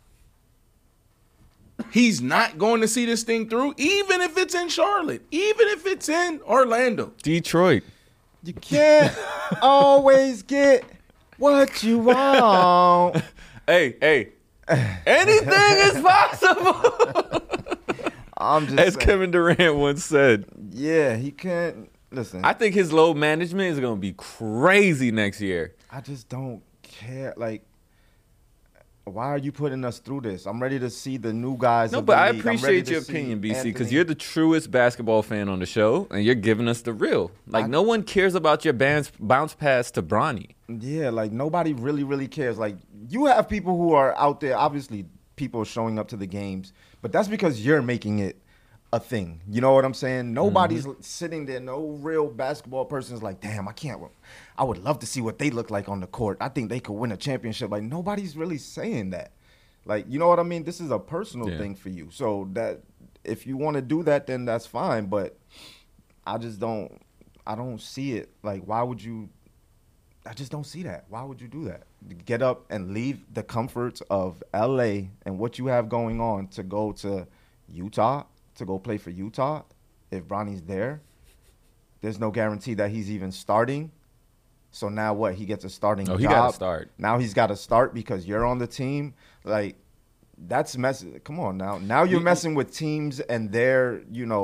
S1: he's not going to see this thing through, even if it's in Charlotte, even if it's in Orlando.
S2: Detroit.
S3: You can't always get what you want.
S2: Hey. Anything is possible.
S3: I'm just
S2: As
S3: saying.
S2: Kevin Durant once said.
S3: Yeah, he can't. Listen,
S2: I think his load management is going to be crazy next year.
S3: I just don't care. Like, why are you putting us through this? I'm ready to see the new guys.
S2: No,
S3: of
S2: but
S3: the
S2: I
S3: league. I'm ready
S2: appreciate
S3: to
S2: your
S3: see
S2: opinion, BC, because
S3: Anthony.
S2: you're the truest basketball fan on the show, and you're giving us the real. Like, no one cares about your bounce pass to Bronny.
S3: Yeah, like nobody really cares. Like, you have people who are out there, obviously people showing up to the games, but that's because you're making it a thing. You know what I'm saying? Nobody's sitting there. No real basketball person is like, damn, I would love to see what they look like on the court. I think they could win a championship. Like, nobody's really saying that. Like, you know what I mean? This is a personal thing for you. So that if you want to do that, then that's fine. But I don't see it. Like, why would you? I just don't see that. Why would you do that? Get up and leave the comforts of LA and what you have going on to go to Utah, to go play for Utah. If Bronny's there, there's no guarantee that he's even starting. So now what? He gets a starting job.
S2: He got to start.
S3: Now he's got to start because you're on the team. Like, that's messy. Come on now. Now you're messing with teams and their,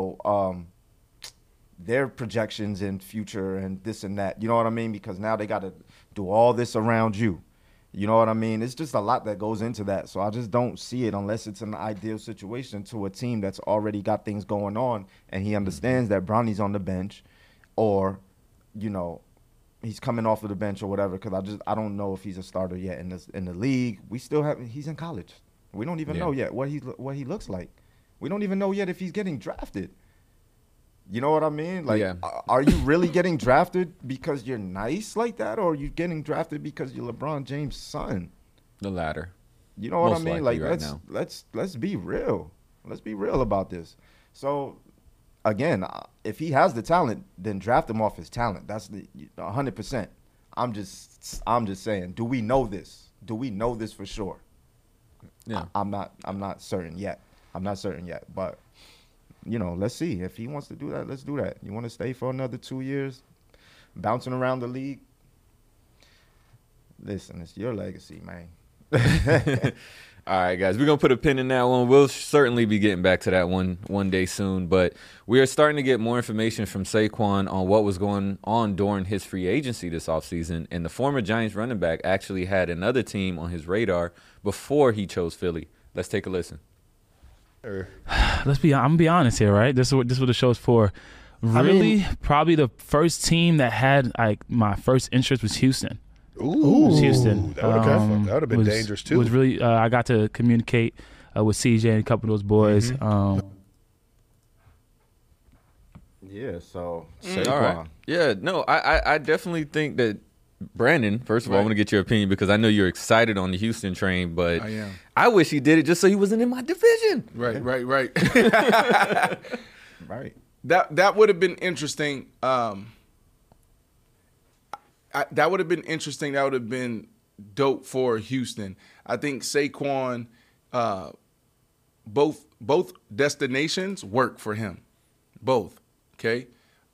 S3: their projections in future and this and that. You know what I mean? Because now they got to do all this around you. You know what I mean? It's just a lot that goes into that. So I just don't see it unless it's an ideal situation to a team that's already got things going on and he understands that Bronny's on the bench or, he's coming off of the bench or whatever, because I don't know if he's a starter yet in the league. We still he's in college. We don't even know yet what he looks like. We don't even know yet if he's getting drafted. You know what I mean? Like, are you really getting drafted because you're nice like that, or are you getting drafted because you're LeBron James' son?
S2: The latter.
S3: You know what
S2: Most
S3: I mean?
S2: likely
S3: Like,
S2: right
S3: let's be real. Let's be real about this. So, again, if he has the talent, then draft him off his talent. That's the 100%. I'm just saying. Do we know this? Do we know this for sure?
S2: Yeah.
S3: I'm not certain yet. But let's see. If he wants to do that, let's do that. You want to stay for another 2 years? bouncing around the league. Listen, it's your legacy, man.
S2: All right, guys, we're going to put a pin in that one. We'll certainly be getting back to that one day soon, but we are starting to get more information from Saquon on what was going on during his free agency this offseason, and the former Giants running back actually had another team on his radar before he chose Philly. Let's take a listen.
S4: I'm gonna be honest here, right? This is what the show's for. Really, probably the first team that had my first interest was Houston.
S5: Ooh,
S4: was Houston.
S5: That would have been dangerous too.
S4: Was really I got to communicate with CJ and a couple of those boys.
S3: Yeah, so Saquon.
S2: All right. Yeah, no, I definitely think that Brandon, first of all, I want to get your opinion because I know you're excited on the Houston train, but
S1: I am.
S2: I wish he did it just so he wasn't in my division.
S1: Right.
S3: Right.
S1: That would have been interesting. That would have been interesting. That would have been dope for Houston. I think Saquon, both destinations work for him. Both. Okay.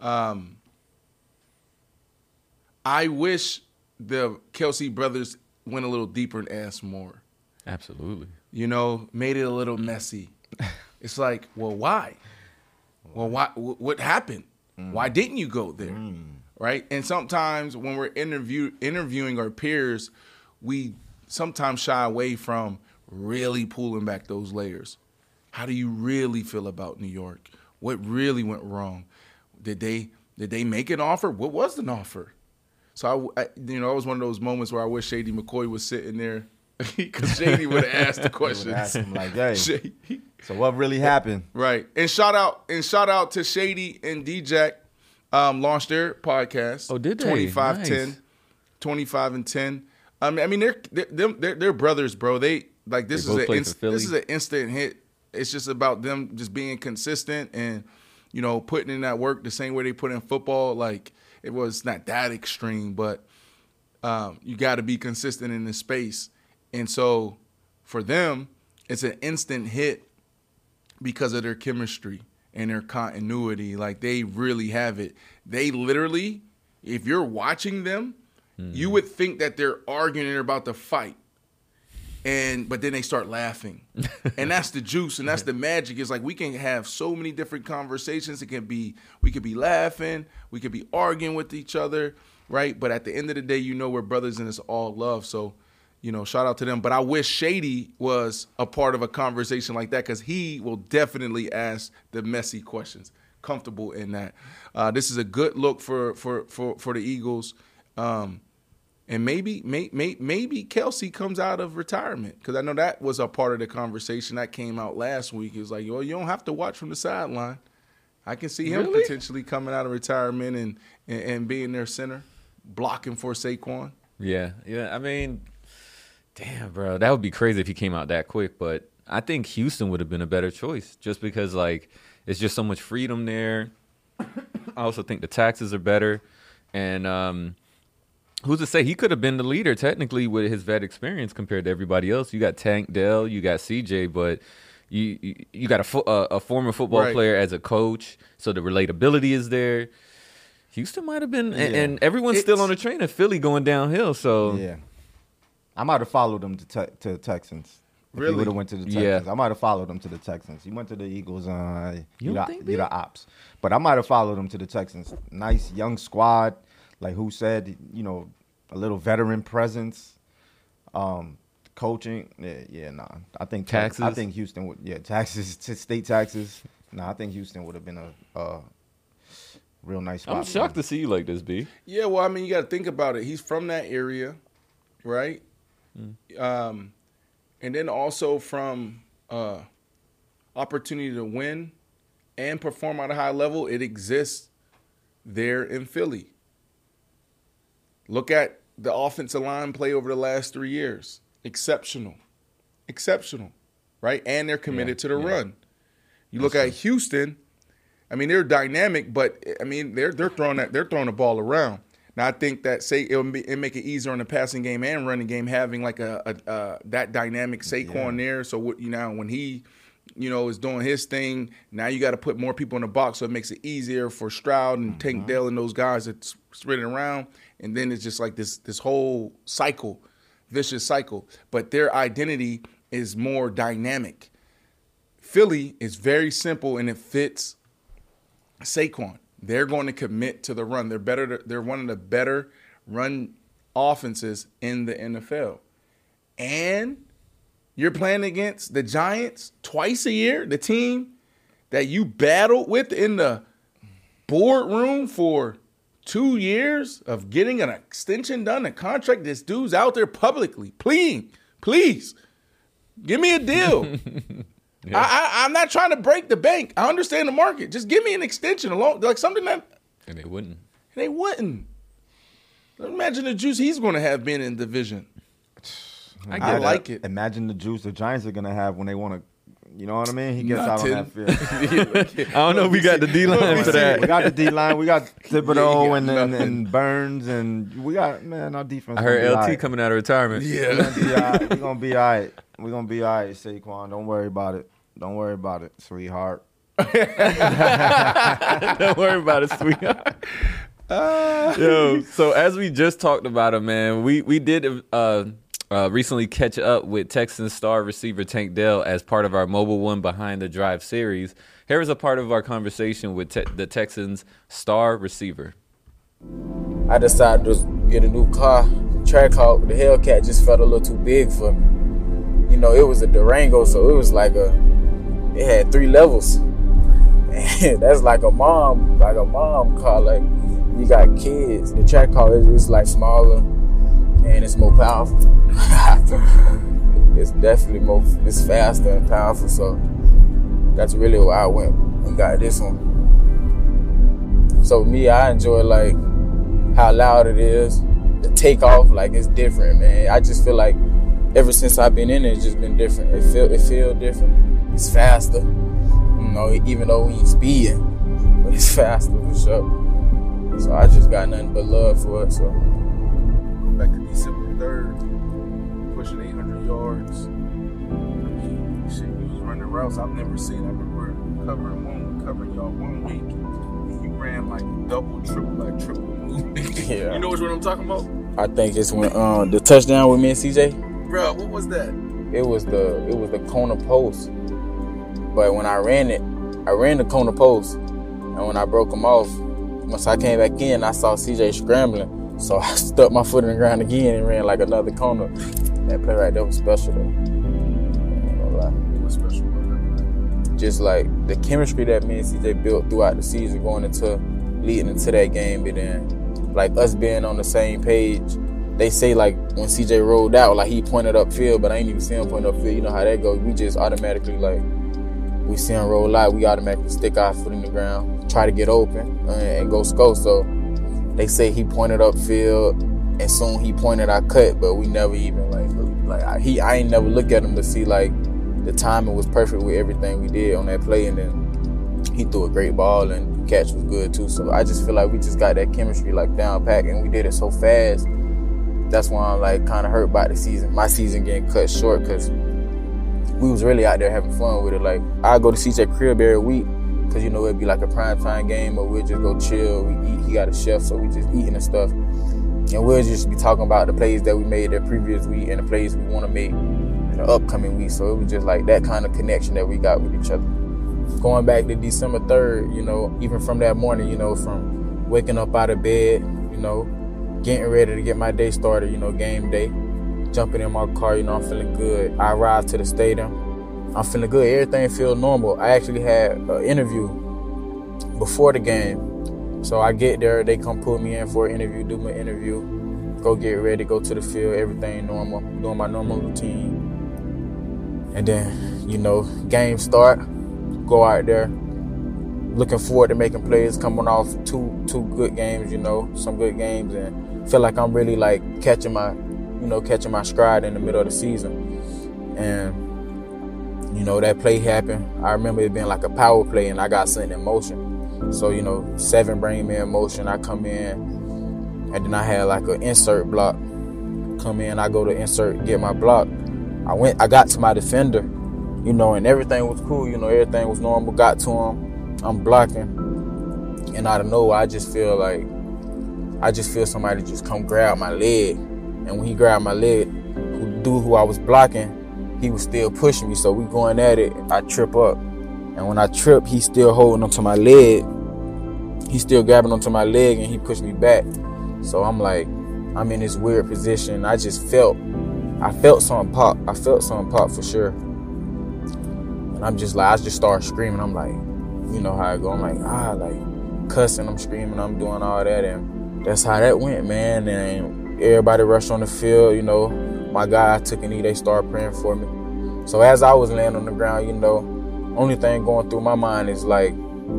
S1: I wish the Kelce brothers went a little deeper and asked more.
S2: Absolutely.
S1: Made it a little messy. It's like, well, why? Well, why? What happened? Why didn't you go there? Right? And sometimes when we're interviewing our peers, we sometimes shy away from really pulling back those layers. How do you really feel about New York? What really went wrong? Did they make an offer? What was an offer? So it was one of those moments where I wish Shady McCoy was sitting there because Shady would have asked the questions.
S3: Ask him like, hey,
S1: Shady.
S3: So what really happened?
S1: Right. And shout out to Shady and D-Jack. Launched their podcast.
S2: Oh, did they?
S1: 25-10.
S2: Nice.
S1: 25 and 10. I mean, they're brothers, bro. This is an instant hit. It's just about them just being consistent and putting in that work the same way they put in football. Like, it was not that extreme, but you got to be consistent in this space. And so for them, it's an instant hit because of their chemistry and their continuity. Like, they really have it. They literally, if you're watching them, you would think that they're arguing and they're about to fight. But then they start laughing. And that's the juice and that's the magic. It's like we can have so many different conversations. We could be laughing, we could be arguing with each other, right? But at the end of the day, we're brothers and it's all love. So, shout out to them. But I wish Shady was a part of a conversation like that because he will definitely ask the messy questions. Comfortable in that. This is a good look for the Eagles. And maybe Kelce comes out of retirement because I know that was a part of the conversation that came out last week. It was like, you don't have to watch from the sideline. I can see him potentially coming out of retirement and being their center, blocking for Saquon.
S2: Yeah. I mean, damn, bro, that would be crazy if he came out that quick. But I think Houston would have been a better choice just because, it's just so much freedom there. I also think the taxes are better. And who's to say he could have been the leader technically with his vet experience compared to everybody else. You got Tank Dell, you got CJ, but you got a former football player as a coach, so the relatability is there. Houston might have been, and everyone's still on the train of Philly going downhill. So
S3: yeah, I might have followed him to Texans. If he would have went to the Texans, I might have followed him to the Texans. He went to the Eagles. You the ops, but I might have followed him to the Texans. Nice young squad, like who said, a little veteran presence, coaching. Nah. I think
S2: taxes.
S3: I think Houston would. Taxes, state taxes. I think Houston would have been a real nice spot.
S2: I'm shocked to see you like this, B.
S1: Yeah, well, I mean, you got to think about it. He's from that area, right? And then also from opportunity to win and perform at a high level, it exists there in Philly. Look at the offensive line play over the last 3 years. Exceptional, right? And they're committed to the run. You look at Houston. I mean, they're dynamic, but I mean, they're throwing the ball around. Now, I think that it'll make it easier on the passing game and running game having like a that dynamic Saquon there. So when he is doing his thing. Now you got to put more people in the box, so it makes it easier for Stroud and Tank Dell and those guys that's spreading around. And then it's just like this whole cycle, vicious cycle. But their identity is more dynamic. Philly is very simple, and it fits Saquon. They're going to commit to the run. They're one of the better run offenses in the NFL. And you're playing against the Giants twice a year, the team that you battled with in the boardroom for 2 years of getting an extension done, a contract. This dude's out there publicly pleading, please, give me a deal. I'm not trying to break the bank. I understand the market. Just give me an extension along, like something that.
S2: And they wouldn't.
S1: Imagine the juice he's going to have being in division. I like it.
S3: Imagine the juice the Giants are going to have when they want to, you know what I mean? He gets out on that field.
S2: I don't know if we got the D-line for that.
S3: We got the D-line. We got Thibodeau and Burns, and we got, man, our defense.
S2: I heard LT coming out of retirement.
S1: Yeah.
S3: We're going to be all right. We're going to be all right, Saquon. Don't worry about it. Don't worry about it, sweetheart.
S2: Don't worry about it, sweetheart. Yo, so as we just talked about it, man, we did recently catch up with Texans star receiver Tank Dell as part of our Mobile One Behind the Drive series. Here is a part of our conversation with the Texans star receiver.
S6: I decided to get a new car. Trackhawk, the Hellcat just felt a little too big for me. You know, it was a Durango, so it was like it had 3 levels. And that's like a mom car. Like, you got kids. The Trackhawk is like smaller and it's more powerful. It's definitely it's faster and powerful. So that's really why I went and got this one. So me, I enjoy like how loud it is. The takeoff, like, it's different, man. I just feel like ever since I've been in it, it's just been different. It feel different. It's faster, you know, even though we ain't speeding, but it's faster for sure. So I just got nothing but love for it. So
S1: back to December 3rd, pushing 800 yards. I mean, shit, we was running routes I've never seen. I remember covering y'all 1 week, and you ran like double, triple move.
S6: Yeah.
S1: You know what I'm talking about?
S6: I think it's when the touchdown with me and CJ.
S1: Bro, what was that?
S6: It was the corner post. But when I ran the corner post, and when I broke them off, once I came back in, I saw CJ scrambling. So I stuck my foot in the ground again and ran like another corner. That play right there was special, though.
S1: It was special.
S6: Just like the chemistry that me and CJ built throughout the season, leading into that game, and then like us being on the same page. They say like when CJ rolled out, like he pointed upfield, but I ain't even see him point upfield. You know how that goes. We just automatically, like, we see him roll out, we automatically stick our foot in the ground, try to get open and go score. So they say he pointed upfield, and soon he pointed our cut, but we never even I ain't never look at him to see like the timing was perfect with everything we did on that play, and then he threw a great ball and the catch was good too. So I just feel like we just got that chemistry like down pat, and we did it so fast. That's why I'm like kind of hurt by the season. My season getting cut short because we was really out there having fun with it. Like, I go to CJ crib every week because, you know, it'd be like a primetime game, or we'll just go chill. We eat. He got a chef, so we just eating and stuff. And we'll just be talking about the plays that we made that previous week and the plays we want to make in the upcoming week. So it was just like that kind of connection that we got with each other. Going back to December 3rd, you know, even from that morning, you know, from waking up out of bed, you know, getting ready to get my day started, you know, game day, jumping in my car, you know, I'm feeling good. I arrived to the stadium, I'm feeling good. Everything feels normal. I actually had an interview before the game. So I get there, they come pull me in for an interview, do my interview, go get ready, go to the field, everything normal, doing my normal routine. And then, you know, game start, go out there, looking forward to making plays, coming off two good games, you know, some good games, and feel like I'm really like catching my stride in the middle of the season. And, you know, that play happened. I remember it being like a power play, and I got something in motion. So, you know, 7 bring me in motion. I come in, and then I had like an insert block. Come in, I go to insert, get my block. I got to my defender, you know, and everything was cool, you know, everything was normal. Got to him, I'm blocking, and out of nowhere, I just feel somebody just come grab my leg, and when he grabbed my leg, the dude who I was blocking, he was still pushing me, so we going at it. I trip up, and when I trip, he's still holding onto my leg. He's still grabbing onto my leg, and he pushed me back. So I'm like, I'm in this weird position. I felt something pop. I felt something pop for sure. And I just started screaming. I'm like, you know how I go. I'm like, cussing. I'm screaming. I'm doing all that, and that's how that went, man. And everybody rushed on the field. You know, my guy took a knee. They started praying for me. So as I was laying on the ground, you know, only thing going through my mind is like,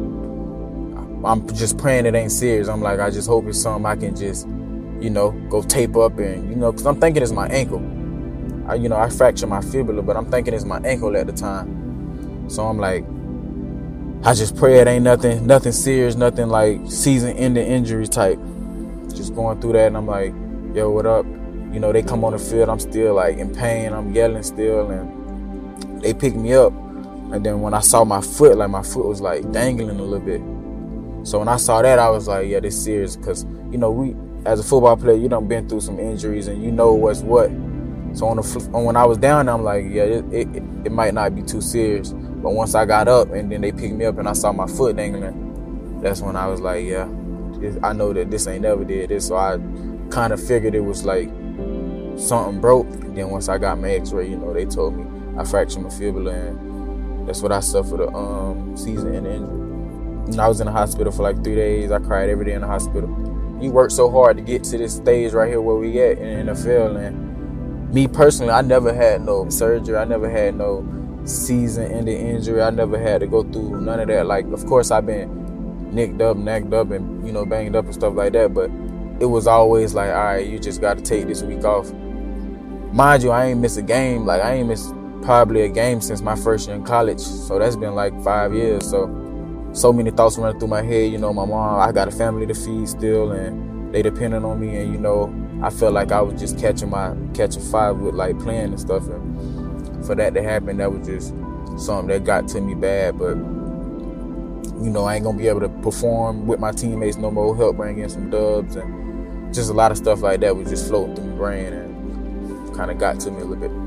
S6: I'm just praying it ain't serious. I'm like, I just hope it's something I can just, you know, go tape up and, you know, because I'm thinking it's my ankle. I fractured my fibula, but I'm thinking it's my ankle at the time. So I'm like, I just pray it ain't nothing serious, nothing like season-ending injury type. Just going through that, and I'm like, yo, what up? You know, they come on the field, I'm still like in pain, I'm yelling still, and they pick me up. And then when I saw my foot was like dangling a little bit. So when I saw that, I was like, yeah, this serious, because, you know, we, as a football player, you done been through some injuries and you know what's what. So when I was down, I'm like, yeah, it might not be too serious. But once I got up and then they picked me up and I saw my foot dangling, that's when I was like, yeah, I know that this ain't never did this. So I kind of figured it was like something broke. And then once I got my x-ray, you know, they told me I fractured my fibula, and that's what I suffered a season-ending injury. And I was in the hospital for like 3 days. I cried every day in the hospital. He worked so hard to get to this stage right here where we at in the NFL. And me personally, I never had no surgery. I never had no season-ending injury. I never had to go through none of that. Like, of course, I've been nagged up, and, you know, banged up and stuff like that. But it was always like, all right, you just got to take this week off. Mind you, I ain't missed a game. Like, I ain't missed probably a game since my first year in college. So that's been like 5 years. So many thoughts running through my head. You know, my mom, I got a family to feed still, and they depending on me. And, you know, I felt like I was just catching fire with, like, playing and stuff. And for that to happen, that was just something that got to me bad. But, you know, I ain't going to be able to perform with my teammates no more, help bring in some dubs. And just a lot of stuff like that was just floating through my brain and kind of got to me a little bit.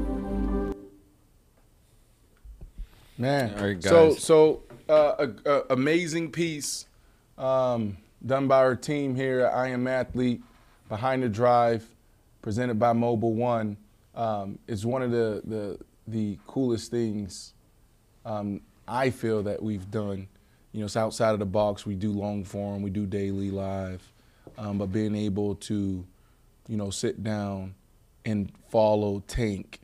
S1: Man,
S2: all right, guys.
S1: So amazing piece done by our team here at I Am Athlete, Behind the Drive, presented by Mobil 1. It's one of the coolest things I feel that we've done. You know, it's outside of the box. We do long form, we do daily live, but being able to, you know, sit down and follow Tank,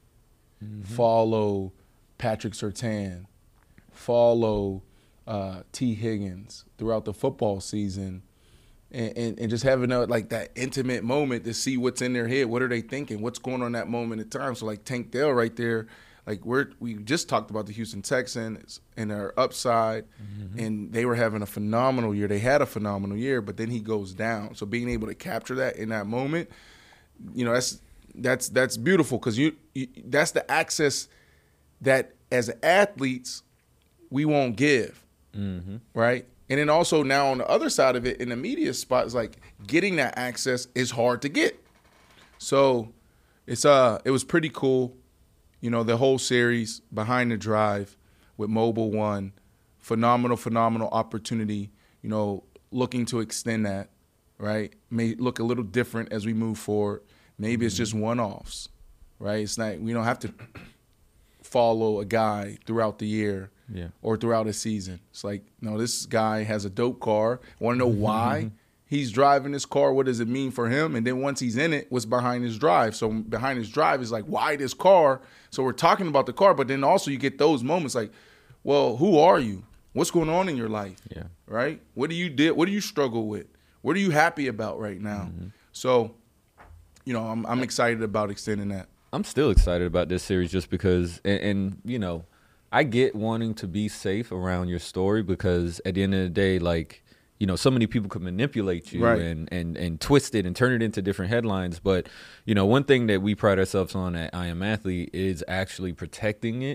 S1: follow Patrick Surtain, follow T. Higgins throughout the football season, and just having that intimate moment to see what's in their head. What are they thinking? What's going on that moment in time? So like Tank Dell right there, like we just talked about the Houston Texans and their upside, and they were having a phenomenal year. They had a phenomenal year, but then he goes down. So being able to capture that in that moment, you know, that's beautiful, because you that's the access that as athletes we won't give, right? And then also now on the other side of it, in the media spot, it's like getting that access is hard to get. So it was pretty cool, you know, the whole series, Behind the Drive with Mobil 1, phenomenal opportunity, you know, looking to extend that, right? May look a little different as we move forward. Maybe it's just one-offs, right? It's not, we don't have to follow a guy throughout the year or throughout a season. It's like, no, this guy has a dope car. I want to know why he's driving this car. What does it mean for him? And then once he's in it, what's behind his drive? So behind his drive is like, why this car? So we're talking about the car, but then also you get those moments like, well, who are you? What's going on in your life? Yeah. Right? What do you do? What do you struggle with? What are you happy about right now? So, you know, I'm excited about extending that.
S2: I'm still excited about this series just because, and you know, I get wanting to be safe around your story, because at the end of the day, like, you know, so many people could manipulate you and twist it and turn it into different headlines. But, you know, one thing that we pride ourselves on at I Am Athlete is actually protecting it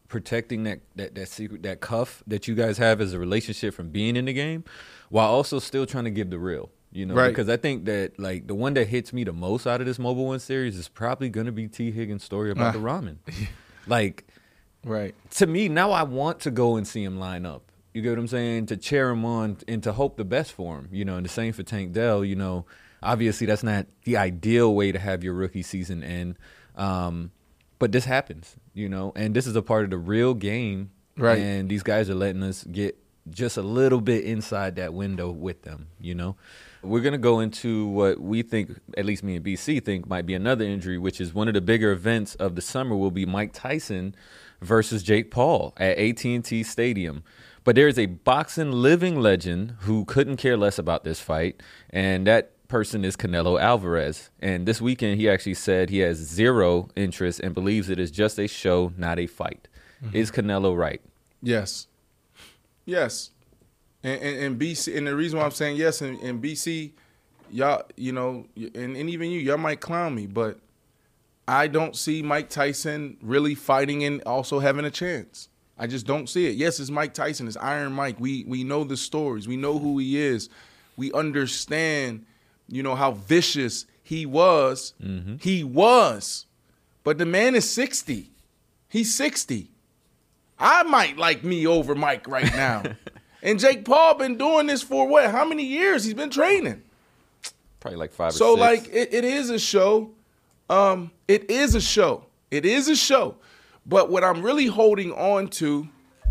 S2: protecting that secret, that cuff that you guys have as a relationship from being in the game, while also still trying to give the real. You know,
S1: right.
S2: Because I think that like the one that hits me the most out of this Mobile One series is probably going to be T. Higgins' story about the ramen. Like,
S1: right.
S2: To me, now I want to go and see him line up. You get what I'm saying? To cheer him on and to hope the best for him. You know, and the same for Tank Dell. You know, obviously that's not the ideal way to have your rookie season end. But this happens, you know, and this is a part of the real game.
S1: Right.
S2: And these guys are letting us get just a little bit inside that window with them, you know. We're going to go into what we think, at least me and BC think, might be another injury, which is one of the bigger events of the summer will be Mike Tyson versus Jake Paul at AT&T Stadium. But there is a boxing living legend who couldn't care less about this fight, and that person is Canelo Alvarez. And this weekend, he actually said he has zero interest and believes it is just a show, not a fight. Mm-hmm. Is Canelo right?
S1: Yes. Yes. And BC, and the reason why I'm saying yes, and BC, y'all, you know, and even y'all might clown me, but I don't see Mike Tyson really fighting and also having a chance. I just don't see it. Yes, it's Mike Tyson. It's Iron Mike. We know the stories. We know who he is. We understand, you know, how vicious he was. Mm-hmm. He was. But the man is 60. He's 60. I might like me over Mike right now. And Jake Paul been doing this for what? How many years he's been training?
S2: Probably like 5 or 6.
S1: So, like, it is a show. It is a show. It is a show. But what I'm really holding on to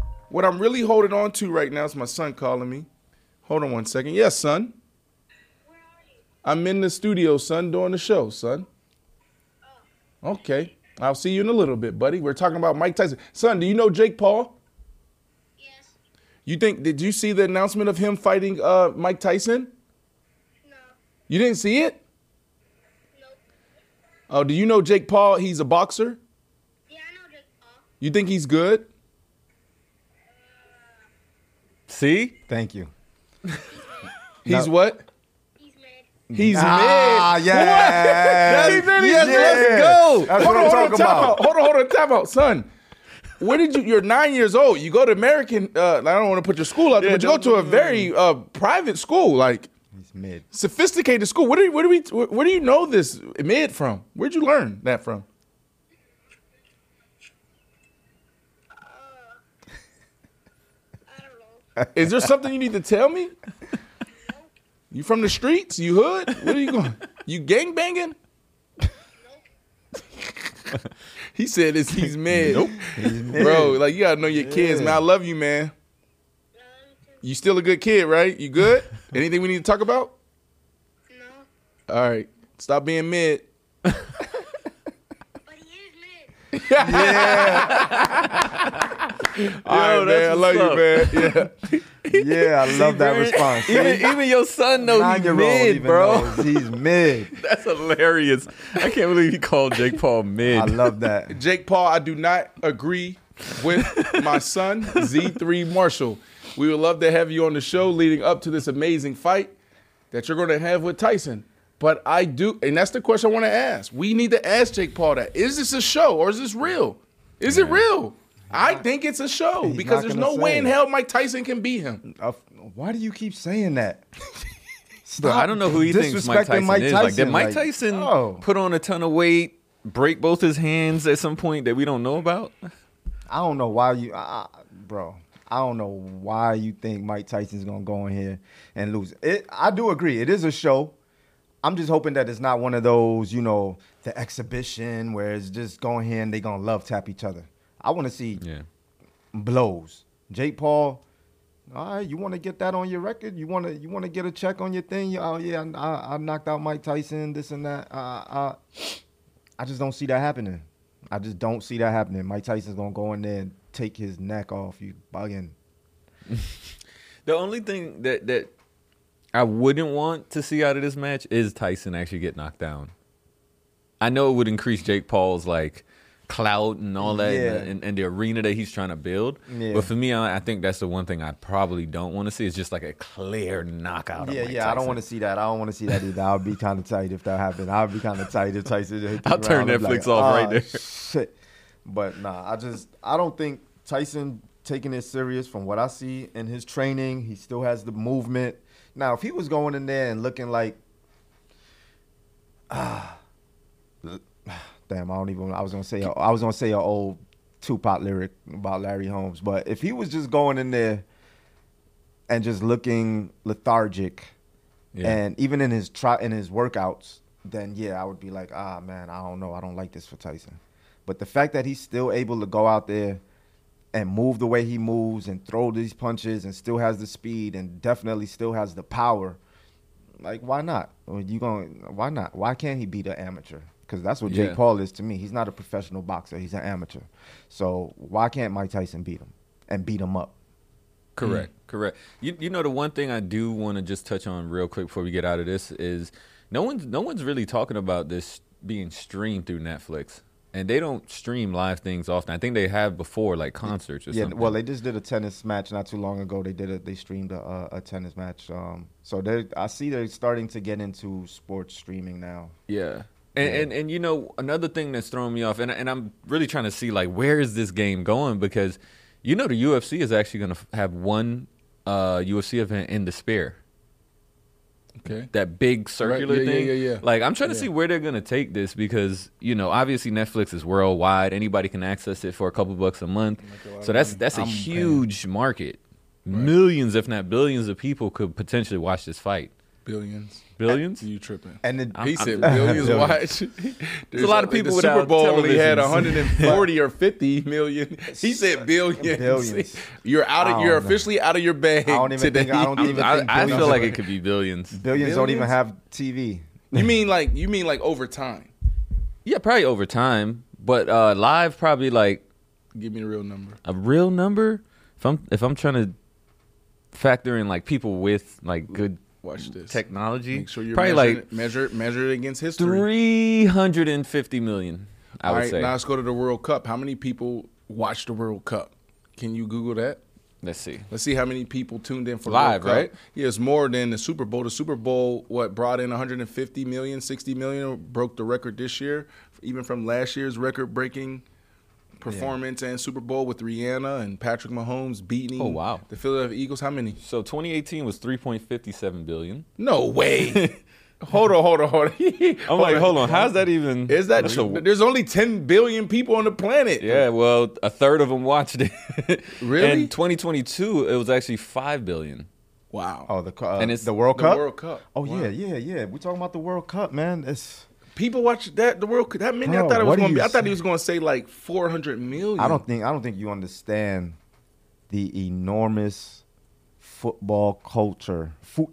S1: right now is my son calling me. Hold on one second. Yes, son.
S7: Where are you?
S1: I'm in the studio, son, doing the show, son.
S7: Oh.
S1: Okay. I'll see you in a little bit, buddy. We're talking about Mike Tyson. Son, do you know Jake Paul?
S7: Yes.
S1: Did you see the announcement of him fighting Mike Tyson?
S7: No.
S1: You didn't see it?
S7: Nope.
S1: Oh, do you know Jake Paul? He's a boxer?
S7: Yeah, I know Jake Paul.
S1: You think he's good?
S2: See?
S3: Thank you.
S1: He's what?
S7: He's mid.
S1: He's mid.
S3: Yeah.
S1: Let's go.
S3: That's what I'm talking about.
S1: Hold on, time out. Son, you're 9 years old. You go to American, I don't want to put your school out there, but you go to a very private school, like
S3: He's mid.
S1: sophisticated school. Where do you know this mid from? Where'd you learn that from?
S7: I don't know.
S1: Is there something you need to tell me? You from the streets? You hood? Where are you going? You gang banging? He said he's mid.
S2: Nope.
S3: He's mid.
S1: Bro, like, you gotta know your kids, man. I love you, man. You still a good kid, right? You good? Anything we need to talk about?
S7: No.
S1: All right. Stop being mid.
S7: But he is mid.
S1: All right, man. I love you, man. Yeah.
S3: Yeah, I love that response.
S2: Even your son knows he's
S3: 9-year-old
S2: mid,
S3: even
S2: bro.
S3: knows he's mid.
S2: That's hilarious. I can't believe he called Jake Paul mid.
S3: I love that.
S1: Jake Paul, I do not agree with my son, Z3 Marshall. We would love to have you on the show leading up to this amazing fight that you're going to have with Tyson. But I do, and that's the question I want to ask. We need to ask Jake Paul that. Is this a show or is this real? Is it real? I think it's a show
S3: He's
S1: because
S3: not
S1: there's
S3: gonna
S1: no way
S3: say.
S1: in hell Mike Tyson can beat him.
S3: Why do you keep saying that?
S2: Bro, I don't know who he thinks Mike
S3: disrespecting
S2: Tyson is. Like, did Mike
S3: like,
S2: Tyson
S3: oh.
S2: put on a ton of weight, break both his hands at some point that we don't know about?
S3: I don't know why you, bro. I don't know why you think Mike Tyson's gonna go in here and lose. I do agree. It is a show. I'm just hoping that it's not one of those, you know, the exhibition where it's just going here and they gonna love tap each other. I want to see blows. Jake Paul, all right, you want to get that on your record? You want to get a check on your thing? Oh yeah, I knocked out Mike Tyson, this and that. I just don't see that happening. I just don't see that happening. Mike Tyson's gonna go in there and take his neck off. You bugging.
S2: The only thing that I wouldn't want to see out of this match is Tyson actually get knocked down. I know it would increase Jake Paul's like clout and all that and the arena that he's trying to build. Yeah. But for me, I think that's the one thing I probably don't want to see is just like a clear knockout.
S3: Yeah,
S2: of Mike
S3: yeah,
S2: Tyson.
S3: I don't want to see that. I don't want to see that either. I'll be kind of tight if that happened. I'll be kind of tight if Tyson.
S2: I'll turn Netflix off right there.
S3: Shit. But nah, I don't think Tyson taking it serious from what I see in his training. He still has the movement. Now, if he was going in there and looking like, damn, I was gonna say an old Tupac lyric about Larry Holmes, but if he was just going in there and just looking lethargic, and even in his workouts, then yeah, I would be like, man, I don't know, I don't like this for Tyson. But the fact that he's still able to go out there and move the way he moves and throw these punches and still has the speed and definitely still has the power, like, why not? Why not? Why can't he beat an amateur? Because that's what Jake Paul is to me. He's not a professional boxer. He's an amateur. So why can't Mike Tyson beat him and beat him up?
S2: Correct. You know, the one thing I do want to just touch on real quick before we get out of this is no one's really talking about this being streamed through Netflix. And they don't stream live things often. I think they have before, like concerts or something.
S3: Well, they just did a tennis match not too long ago. They streamed a tennis match. So I see they're starting to get into sports streaming now.
S2: Yeah. And you know, another thing that's throwing me off, and I'm really trying to see, like, where is this game going? Because, you know, the UFC is actually going to have one UFC event in the Sphere.
S1: Okay.
S2: That big circular thing.
S1: Yeah.
S2: Like, I'm trying to see where they're going to take this because, you know, obviously Netflix is worldwide. Anybody can access it for a couple bucks a month. So that's a huge market. Right. Millions, if not billions of people could potentially watch this fight.
S1: Billions?
S2: You
S1: tripping.
S3: And
S1: he said billions watch.
S2: There's a lot of people
S1: the
S2: without
S1: Super Bowl only had
S2: televisions.
S1: 140 or 50 million. He said billions.
S3: Billions.
S1: You're officially out of your bag today.
S2: I feel like it could be billions.
S3: Billions don't even have TV.
S1: You mean like over time?
S2: Yeah, probably over time. But live, probably like.
S1: Give me a real number.
S2: A real number? If I'm trying to factor in like people with like good.
S1: Watch this.
S2: Technology.
S1: Make sure you're
S2: probably
S1: measure it against history.
S2: 350 million, I would say.
S1: Now let's go to the World Cup. How many people watched the World Cup? Can you Google that?
S2: Let's see.
S1: Let's see how many people tuned in for
S2: live,
S1: the World Cup.
S2: right?
S1: Yeah, it's more than the Super Bowl. The Super Bowl, brought in 150 million, 60 million, broke the record this year, even from last year's record-breaking performance and Super Bowl with Rihanna and Patrick Mahomes beating the Philadelphia Eagles. How many?
S2: So 2018 was 3.57 billion.
S1: No way. Hold on.
S2: I'm like, hold on. How's that even?
S1: Is that there's only 10 billion people on the planet.
S2: Yeah, well, a third of them watched it.
S1: Really?
S2: In 2022, it was actually 5 billion.
S1: Wow.
S3: Oh,
S2: and it's
S3: the World Cup?
S1: The World Cup.
S3: Oh,
S1: wow.
S3: Yeah. We're talking about the World Cup, man. It's...
S1: People watch the World Cup. That many?
S3: Bro,
S1: I thought it was going to be. I thought
S3: say?
S1: he was going to say like 400 million.
S3: I don't think you understand the enormous football culture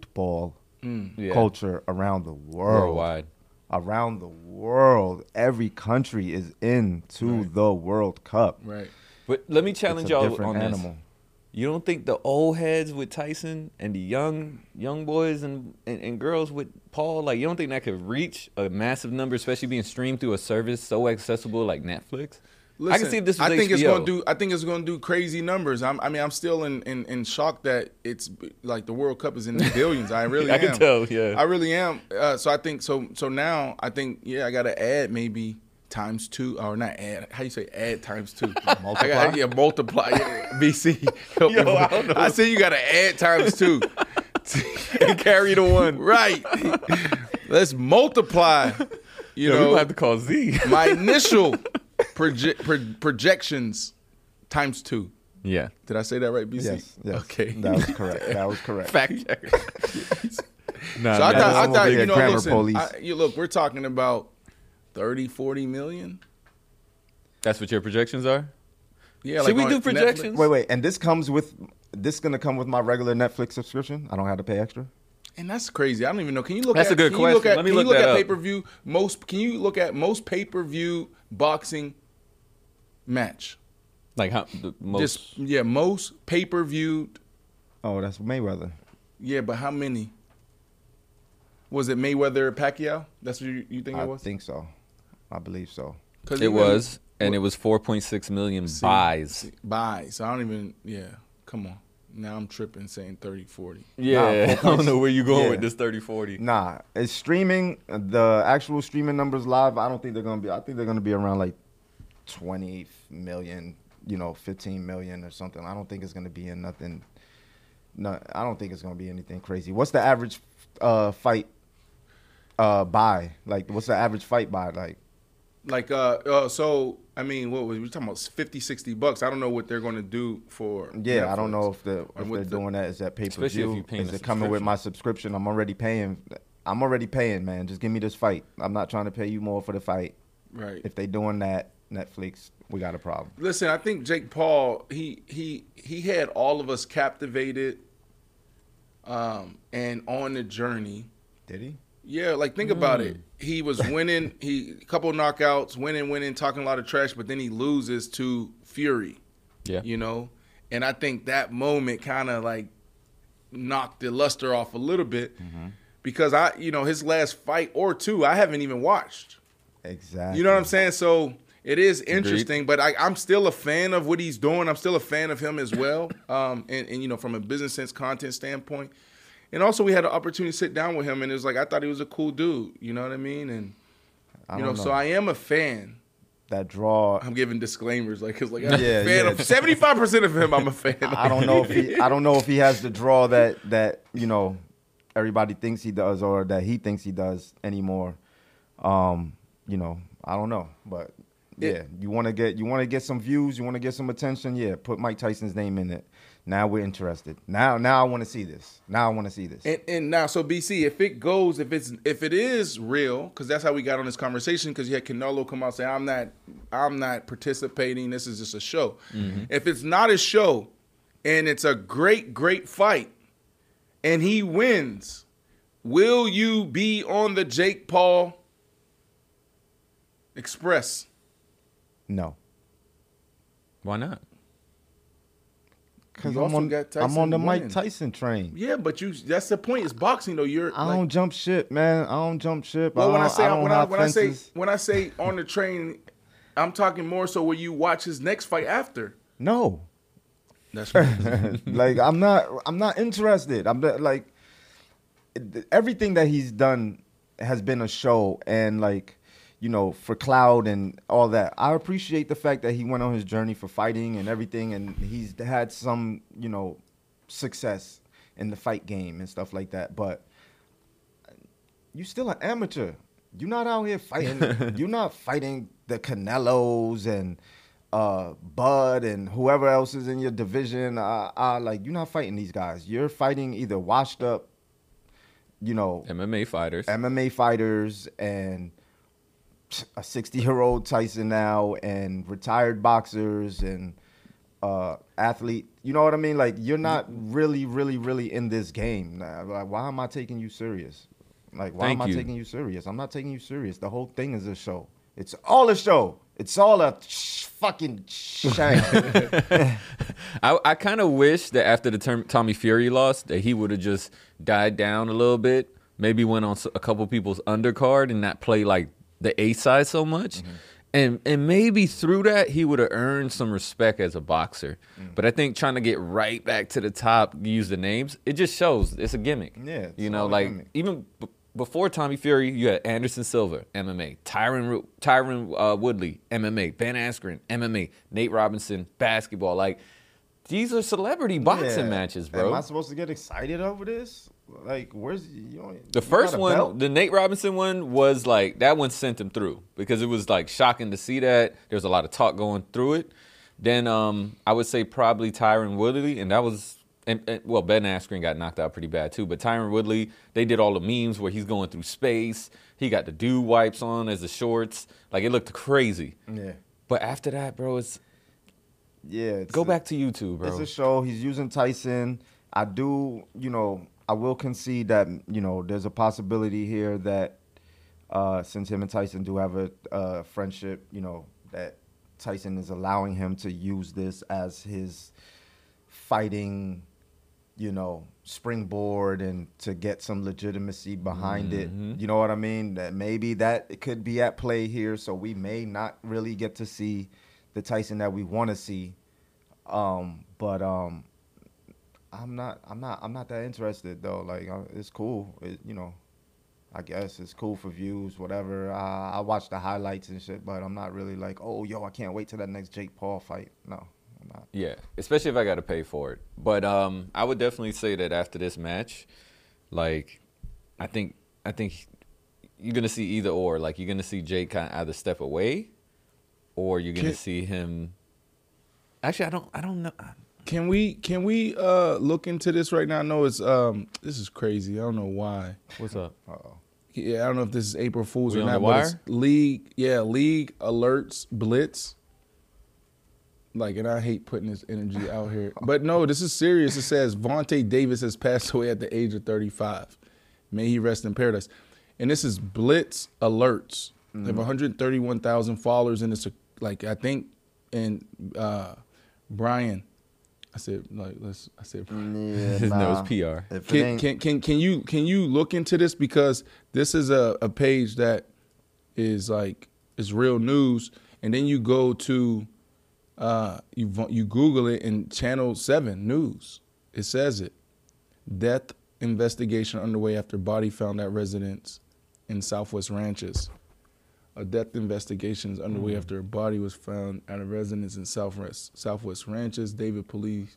S3: around the world.
S2: Worldwide.
S3: Around the world. Every country is into the World Cup.
S1: Right.
S2: But let me challenge y'all on this.
S3: Animal.
S2: You don't think the old heads with Tyson and the young boys and girls with Paul, like, you don't think that could reach a massive number, especially being streamed through a service so accessible like Netflix?
S1: Listen,
S2: I can see if this was
S1: I think
S2: HBO.
S1: I think it's going to do crazy numbers. I'm still in shock that it's like the World Cup is in the billions. I really am.
S2: I can tell, yeah.
S1: I really am. So I think so now I think I got to add maybe times 2 or not add. How you say add times 2?
S3: Multiply.
S1: Multiply. Yeah, BC.
S2: Yo, I don't know.
S1: I see you got to add times 2.
S2: And carry the one.
S1: Right. Let's multiply. You know,
S2: we might have to call Z.
S1: My initial projections times 2.
S2: Yeah.
S1: Did I say that right, BC?
S3: Yes.
S1: Okay.
S3: That was correct.
S2: Fact check. Nah,
S1: So I thought
S3: be a grammar police.
S1: Look, we're talking about 30, 40 million.
S2: That's what your projections are?
S1: Yeah.
S2: Should we
S1: on
S2: do projections?
S1: Netflix.
S3: Wait, and this going to come with my regular Netflix subscription? I don't have to pay extra?
S1: And that's crazy. I don't even know. Can you look
S2: That's
S1: at
S2: a good question. Let me look that up.
S1: pay-per-view can you look at most pay-per-view boxing match?
S2: Like how the most
S1: most pay-per-view.
S3: Oh, that's Mayweather.
S1: Yeah, but how many? Was it Mayweather Pacquiao? That's what you think it was?
S3: I think so. I believe so.
S2: it was, and it was 4.6 million buys.
S1: Buys. So I don't even. Yeah. Come on. Now I'm tripping saying 30, 40.
S2: Yeah, I don't know where you're going
S3: Yeah.
S2: with this 30, 40.
S3: Nah, it's streaming. The actual streaming numbers live, I don't think they're going to be. I think they're going to be around like 20 million, you know, 15 million or something. I don't think it's going to be in nothing. No, I don't think it's going to be anything crazy. What's the average fight buy? Like, what's the average fight buy like?
S1: Like, so, I mean, what was we talking about? $50-$60. I don't know what they're going to do for.
S3: Yeah,
S1: Netflix.
S3: I don't know if they're doing that. Is that pay per
S2: Especially if
S3: view?
S2: you're paying
S3: Is
S2: a
S3: it coming with
S2: subscription.
S3: my subscription? I'm already paying, man. Just give me this fight. I'm not trying to pay you more for the fight.
S1: Right.
S3: If they doing that, Netflix, we got a problem.
S1: Listen, I think Jake Paul, he had all of us captivated, and on the journey.
S3: Did he?
S1: Yeah, like think about it. He was winning, a couple knockouts, winning, talking a lot of trash, but then he loses to Fury.
S2: Yeah.
S1: You know? And I think that moment kind of like knocked the luster off a little bit because his last fight or two, I haven't even watched.
S3: Exactly.
S1: You know what I'm saying? So it is interesting, but I'm still a fan of what he's doing. I'm still a fan of him as well. And from a business sense, content standpoint. And also we had an opportunity to sit down with him, and it was like, I thought he was a cool dude. You know what I mean? And, so I am a fan.
S3: That draw.
S1: I'm giving disclaimers, like, cause like I'm
S3: Yeah,
S1: a fan
S3: yeah.
S1: of 75% of him. I'm a fan.
S3: I don't know if he has the draw that everybody thinks he does or that he thinks he does anymore. I don't know, but yeah, you want to get some views, you want to get some attention. Yeah, put Mike Tyson's name in it. Now we're interested. Now I want to see this.
S1: And now, so BC, if it is real, because that's how we got on this conversation. Because you had Canelo come out and say, I'm not participating. This is just a show. Mm-hmm. If it's not a show, and it's a great fight, and he wins, will you be on the Jake Paul Express?
S3: No.
S2: Why not?
S3: Because
S1: You also got Tyson
S3: I'm on the
S1: winning.
S3: Mike Tyson train.
S1: Yeah, but that's the point. It's boxing, though.
S3: I don't jump ship, man. I don't jump ship.
S1: Well, when I
S3: say
S1: say on the train, I'm talking more so where you watch his next fight after.
S3: no.
S1: That's right.
S3: Like I'm not interested. Everything that he's done has been a show, and for cloud and all that. I appreciate the fact that he went on his journey for fighting and everything, and he's had some, success in the fight game and stuff like that. But you still an amateur. You're not out here fighting. You're not fighting the Canelos and Bud and whoever else is in your division. You're not fighting these guys. You're fighting either washed up,
S2: MMA
S3: fighters and a 60-year-old Tyson now and retired boxers and athlete. You know what I mean? Like, you're not really, really, really in this game. Like, why am I taking you serious? Like, why am I taking you serious? I'm not taking you serious. The whole thing is a show. It's all a show. It's all a fucking shame.
S2: I kind of wish that after the Tommy Fury loss that he would have just died down a little bit, maybe went on a couple people's undercard and not play like the A side so much. Mm-hmm. And maybe through that he would have earned some respect as a boxer. But I think trying to get right back to the top, use the names, it just shows it's a gimmick.
S3: Yeah,
S2: gimmick. Even before Tommy Fury, you had Anderson Silva, MMA, Tyron Woodley, MMA, Ben Askren, MMA, Nate Robinson, basketball. Like, these are celebrity boxing matches, bro.
S3: Am I supposed to get excited over this? Like, where's
S2: the first one? The Nate Robinson one was like, that one sent him through because it was like shocking to see that. There's a lot of talk going through it. Then I would say probably Tyron Woodley, and that was Ben Askren got knocked out pretty bad too. But Tyron Woodley, they did all the memes where he's going through space. He got the dew wipes on as the shorts. Like, it looked crazy.
S3: Yeah.
S2: But after that, bro, go back to YouTube, bro.
S3: It's a show. He's using Tyson. I will concede that, there's a possibility here that since him and Tyson do have a friendship, that Tyson is allowing him to use this as his fighting, springboard and to get some legitimacy behind it. You know what I mean? That maybe that it could be at play here, so we may not really get to see the Tyson that we want to see. But I'm not that interested though. Like, it's cool. I guess it's cool for views, whatever. I watch the highlights and shit, but I'm not really like, oh, yo, I can't wait till that next Jake Paul fight. No, I'm not.
S2: Yeah, especially if I got to pay for it. But I would definitely say that after this match, like, I think you're gonna see either or. Like, you're gonna see Jake kind of either step away, or you're gonna see him. Actually, I don't know.
S1: Can we look into this right now? I know it's this is crazy. I don't know why.
S2: What's up?
S1: Yeah, I don't know if this is April Fool's
S2: We
S1: or
S2: on
S1: not.
S2: the
S1: But
S2: wire?
S1: it's league alerts blitz. Like, and I hate putting this energy out here, but no, this is serious. It says Vontae Davis has passed away at the age of 35. May he rest in paradise. And this is blitz alerts. They have 131,000 followers, and it's like, I think, and Brian. I said
S3: Yeah,
S2: His
S3: nah.
S2: nose PR.
S3: If it ain't-
S1: can you look into this, because this is a page that is like, it's real news, and then you go to you Google it, and Channel 7 News, it says it. Death investigation underway after body found at residence in Southwest Ranches. A death investigation is underway after a body was found at a residence in Southwest Ranches. Davie police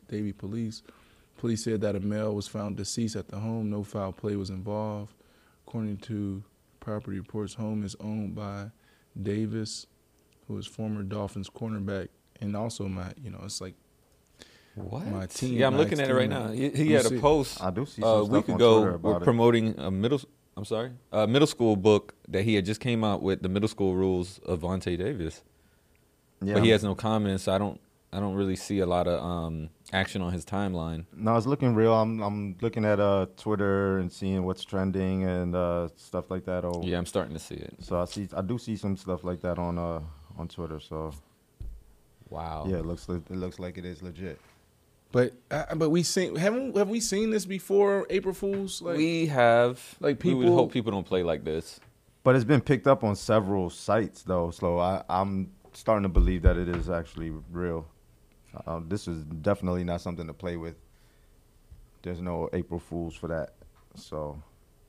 S1: said that a male was found deceased at the home. No foul play was involved. According to property reports, home is owned by Davis, who is former Dolphins cornerback, and also it's like
S2: What?
S1: my team.
S2: Yeah, I'm
S1: my
S2: looking at it right
S1: ex-teammate.
S2: now. He
S1: Let me
S2: had
S1: see.
S2: a post
S3: I do see
S2: a
S3: some
S2: week
S3: stuff on
S2: ago.
S3: Twitter about
S2: We're
S3: it.
S2: promoting a middle school book that he had just came out with, the middle school rules of Vontae Davis.
S3: Yeah,
S2: But he has no comments. So I don't really see a lot of action on his timeline.
S3: No, it's looking real. I'm looking at Twitter and seeing what's trending and stuff like that. Oh,
S2: Yeah, I'm starting to see it.
S3: So I do see some stuff like that on Twitter. So
S2: Wow.
S3: yeah, it looks like it is legit.
S1: But we have we seen this before? April Fools, like
S2: We have.
S1: like
S2: We would
S1: people-
S2: hope people don't play like this.
S3: But it's been picked up on several sites though, so I'm starting to believe that it is actually real. This is definitely not something to play with. There's no April Fools for that. So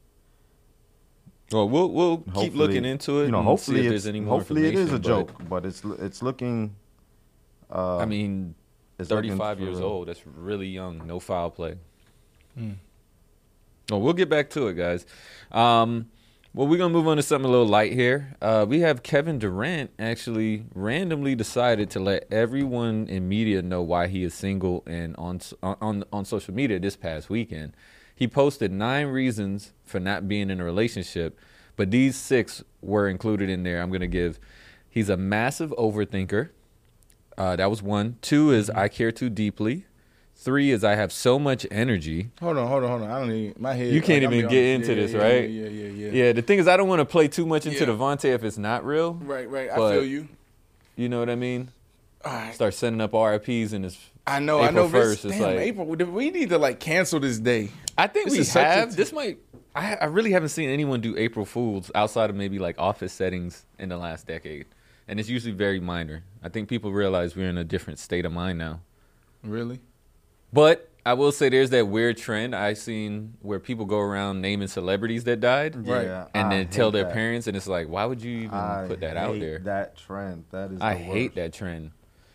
S2: Well, we'll keep
S3: hopefully-
S2: looking into it.
S3: You know,
S2: and
S3: hopefully
S2: see if
S3: it's
S2: there's any more
S3: hopefully it is a
S2: information,
S3: joke, but it's looking.
S2: I mean,
S3: it's looking
S2: 35
S3: for
S2: years
S3: real.
S2: old. That's really young. No foul play.
S1: Hmm.
S2: Well, we'll get back to it, guys. Well, we're going to move on to something a little light here. We have Kevin Durant actually randomly decided to let everyone in media know why he is single and on social media this past weekend. He posted 9 reasons for not being in a relationship, but these 6 were included in there. I'm going to give. He's a massive overthinker. That was 1. 2 is I care too deeply. 3 is I have so much energy.
S1: Hold on. I don't even my head.
S2: You can't
S1: I'm
S2: even
S1: be
S2: get
S1: honest.
S2: into this,
S1: Yeah,
S2: right?
S1: Yeah.
S2: Yeah, the thing is, I don't want to play too much into
S1: Yeah.
S2: the Vontae if it's not real.
S1: Right. I
S2: But-
S1: feel you.
S2: You know what I mean?
S1: All right.
S2: Start sending up RIPs in his.
S1: I know.
S2: April
S1: Vince,
S2: 1st, it's
S1: damn,
S2: like-
S1: April. We need to like cancel this day.
S2: I think
S1: This
S2: we
S1: is such a
S2: have.
S1: t-
S2: This might. I really haven't seen anyone do April Fools outside of maybe like office settings in the last decade, and it's usually very minor. I think people realize we're in a different state of mind now.
S1: Really?
S2: But I will say there's that weird trend I've seen where people go around naming celebrities that died.
S1: Right.
S3: Yeah,
S2: And
S3: I
S2: then tell
S3: hate
S2: their
S3: that.
S2: parents, and it's like, why would you even put that out
S3: hate
S2: there?
S3: That trend. That is.
S2: I
S3: the
S2: hate
S3: worst.
S2: that trend.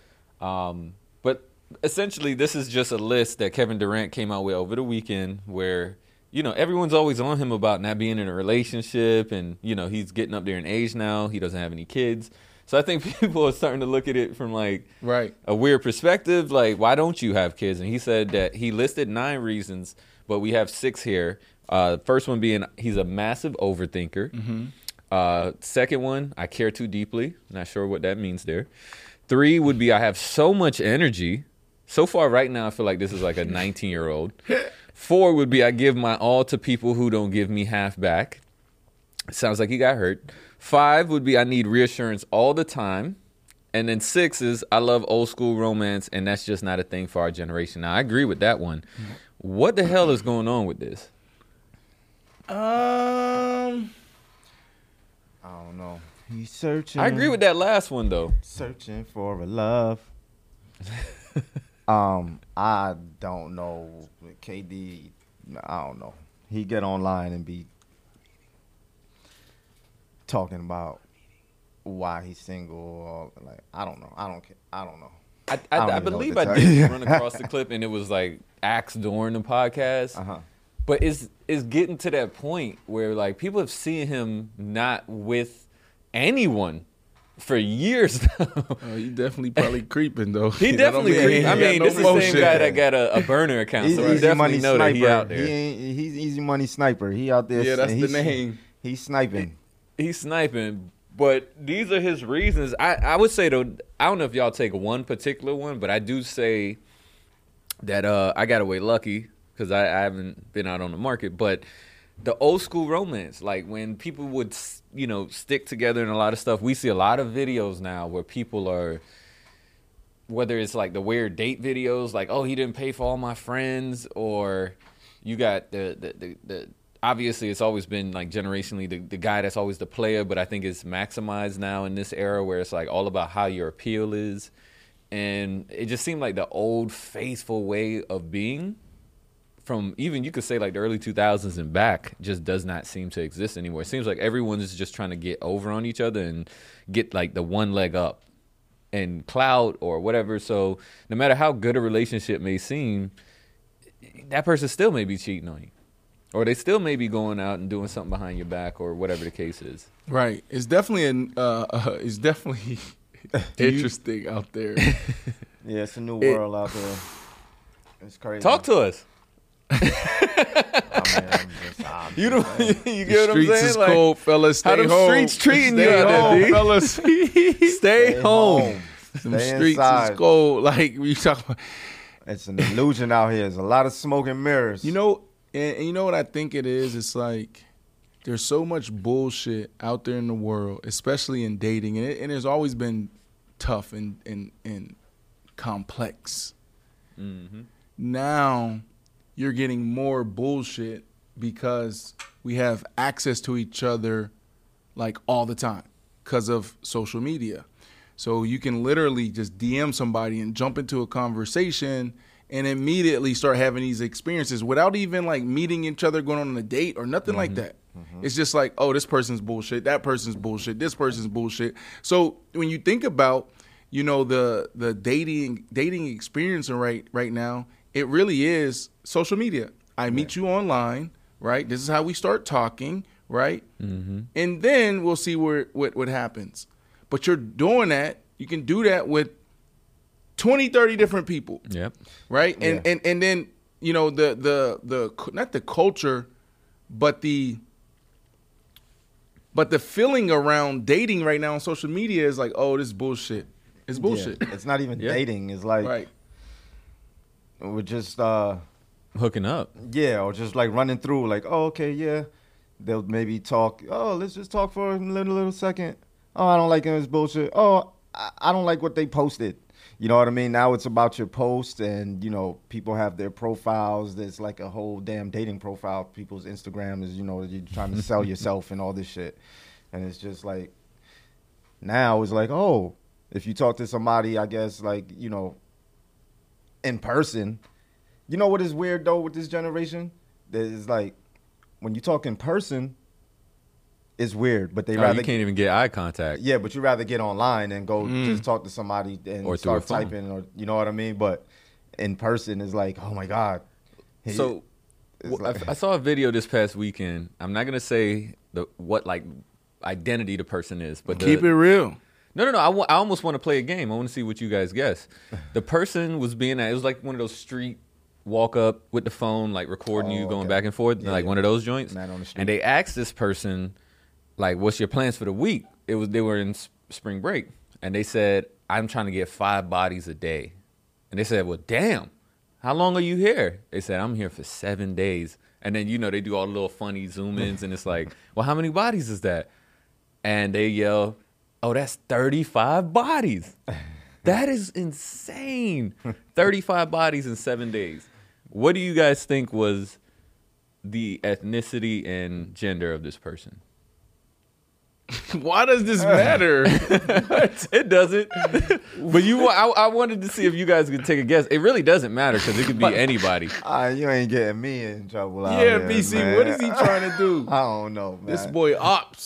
S2: But essentially, this is just a list that Kevin Durant came out with over the weekend where, you know, everyone's always on him about not being in a relationship and, you know, he's getting up there in age now. He doesn't have any kids. So I think people are starting to look at it from like
S1: Right.
S2: a weird perspective. Like, why don't you have kids? And he said that he listed 9 reasons, but we have 6 here. First one being he's a massive overthinker. Second one, I care too deeply. Not sure what that means there. 3 would be I have so much energy. So far right now, I feel like this is like a 19-year-old. 4 would be I give my all to people who don't give me half back. Sounds like he got hurt. 5 would be I need reassurance all the time. And then 6 is I love old school romance, and that's just not a thing for our generation. Now, I agree with that one. What the hell is going on with this?
S3: I don't know. He's searching.
S2: I agree with that last one, though.
S3: Searching for a love. I don't know. KD, I don't know. He get online and be talking about why he's single or like I don't know. I don't care. I don't know.
S2: I
S3: don't even know
S2: believe
S3: what
S2: I
S3: to tell you.
S2: did run across the clip, and it was like asked during the podcast.
S3: Uh-huh.
S2: But it's getting to that point where like people have seen him not with anyone for years now.
S1: Oh, he definitely probably creeping though.
S2: He
S1: That don't
S2: definitely
S1: mean he
S2: creep. I
S1: ain't
S2: mean,
S1: got
S2: this
S1: no
S2: is the same
S1: motion.
S2: guy that got a burner account,
S3: He's
S2: so we
S3: easy
S2: definitely
S3: money
S2: know
S3: sniper.
S2: that he out there.
S3: He's easy money sniper. He out there.
S1: Yeah, that's
S3: and
S1: the
S3: he's-
S1: name.
S3: He's sniping.
S2: He's sniping, but these are his reasons. I would say though, I don't know if y'all take one particular one, but I do say that I got away lucky because I haven't been out on the market. But the old school romance, like when people would stick together and a lot of stuff, we see a lot of videos now where people are, whether it's like the weird date videos, like, oh, he didn't pay for all my friends, or you got the obviously it's always been like generationally the guy that's always the player, but I think it's maximized now in this era where it's like all about how your appeal is. And it just seemed like the old faithful way of being from even you could say like the early 2000s and back just does not seem to exist anymore. It seems like everyone's just trying to get over on each other and get like the one leg up and clout or whatever. So no matter how good a relationship may seem, that person still may be cheating on you. Or they still may be going out and doing something behind your back or whatever the case is.
S1: Right. It's definitely interesting out there.
S3: Yeah, it's a new world out there. It's crazy.
S2: Talk to us.
S3: I'm
S2: You get what I'm
S1: Streets
S2: saying?
S1: is
S2: Like,
S1: cold, fellas. Stay
S2: how them
S1: home.
S2: streets treating you
S1: Stay
S2: out there,
S1: home,
S2: D?
S1: fellas.
S2: Stay home.
S1: Them
S3: Stay
S1: streets
S3: inside.
S1: is cold. Like we talk about.
S3: It's an illusion out here. There's a lot of smoke and mirrors.
S1: You know, and you know what I think it is? It's like there's so much bullshit out there in the world, especially in dating, and it has always been tough and complex.
S2: Mm-hmm.
S1: Now you're getting more bullshit because we have access to each other like all the time because of social media. So you can literally just DM somebody and jump into a conversation and immediately start having these experiences without even like meeting each other, going on a date or nothing like that. It's just like, oh, this person's bullshit, that person's bullshit, this person's bullshit. So when you think about, the dating experience right now, it really is social media. I meet you online, right? This is how we start talking, right? Mm-hmm. And then we'll see what happens. But you're doing that. You can do that with 20, 30 different people.
S2: Yep.
S1: Right?
S3: Yeah.
S1: And then, the not the culture, but the feeling around dating right now on social media is like, oh, this is bullshit. It's bullshit.
S3: Yeah, it's not even
S2: Yeah.
S3: dating. It's like
S1: Right.
S3: we're just
S2: Hooking up.
S3: or just like running through like, oh, okay, yeah. They'll maybe talk, oh, let's just talk for a little second. Oh, I don't like him, it's bullshit. Oh, I don't like what they posted. You know what I mean? Now it's about your post and, people have their profiles. There's like a whole damn dating profile. People's Instagram is, you're trying to sell yourself and all this shit. And it's just like, now it's like, oh, if you talk to somebody, I guess, like, in person, you know what is weird, though, with this generation? There's like, when you talk in person, it's weird, but they
S2: You
S3: rather
S2: can't even get eye contact.
S3: yeah, but you rather get online and go just talk to somebody and
S2: Or through a
S3: start
S2: phone.
S3: typing, or you know what I mean. But in person, it's like, oh my god.
S2: So
S3: It's like-
S2: I saw a video this past weekend. I'm not gonna say what like identity the person is, but
S1: Keep it real.
S2: No. I almost want to play a game. I want to see what you guys guess. The person was it was like one of those street walk up with the phone, like recording you going
S3: okay.
S2: back and forth,
S3: Yeah,
S2: like
S3: yeah.
S2: one of those joints.
S3: Man on the street.
S2: And they asked this person, like, what's your plans for the week? They were in spring break, and they said, I'm trying to get 5 bodies a day. And they said, well, damn, how long are you here? They said, I'm here for 7 days. And then, they do all the little funny zoom ins, and it's like, well, how many bodies is that? And they yell, oh, that's 35 bodies. That is insane. 35 bodies in 7 days. What do you guys think was the ethnicity and gender of this person?
S1: Why does this matter?
S2: It doesn't. But I wanted to see if you guys could take a guess. It really doesn't matter because it could be anybody.
S3: You ain't getting me in trouble out
S1: Yeah,
S3: here,
S1: BC,
S3: man.
S1: what is he trying to do?
S3: I don't know, man.
S1: This boy ops.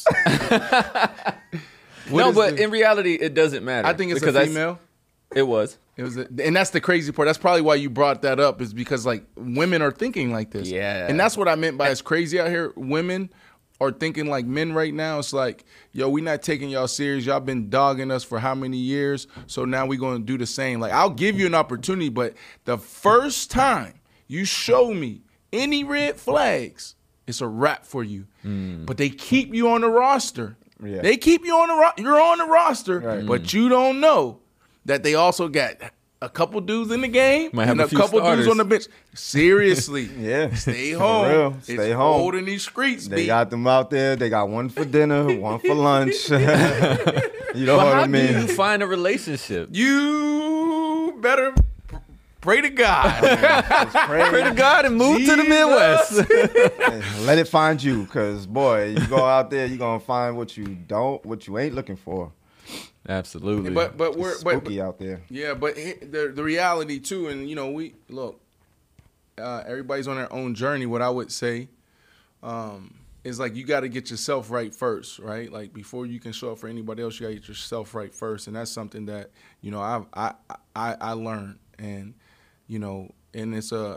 S2: No, but in reality, it doesn't matter.
S1: I think it's
S2: because
S1: a female.
S2: It was.
S1: It was, and that's the crazy part. That's probably why you brought that up, is because like women are thinking like this.
S2: Yeah.
S1: And that's what I meant by it's crazy out here. Women are thinking like men right now. It's like, yo, we not taking y'all serious. Y'all been dogging us for how many years? So now we going to do the same. Like, I'll give you an opportunity, but the first time you show me any red flags, it's a wrap for you. But they keep you on the roster.
S3: Yeah.
S1: They keep you on the you're on the roster,
S3: Right.
S1: but you don't know that they also got a couple dudes in the game
S2: Might have
S1: and
S2: a
S1: a
S2: few
S1: couple
S2: starters.
S1: dudes on the bench. Seriously.
S3: Yeah.
S1: Stay
S3: For
S1: home.
S3: real.
S1: It's
S3: Stay home.
S1: cold in these streets,
S3: They
S1: B.
S3: got them out there. They got one for dinner, one for lunch. You know
S2: But
S3: what
S2: how
S3: I mean?
S2: do you find a relationship?
S1: You better pray to God.
S2: Pray to God and move to the
S1: Jesus.
S2: Midwest.
S3: Let it find you, because boy, you go out there, you're gonna find what you ain't looking for.
S2: Absolutely.
S1: but we're
S3: It's
S1: but,
S3: spooky out there.
S1: yeah, but the reality too, and we look. Everybody's on their own journey. What I would say is like you got to get yourself right first, right? Like before you can show up for anybody else, you got to get yourself right first, and that's something that I learned, and and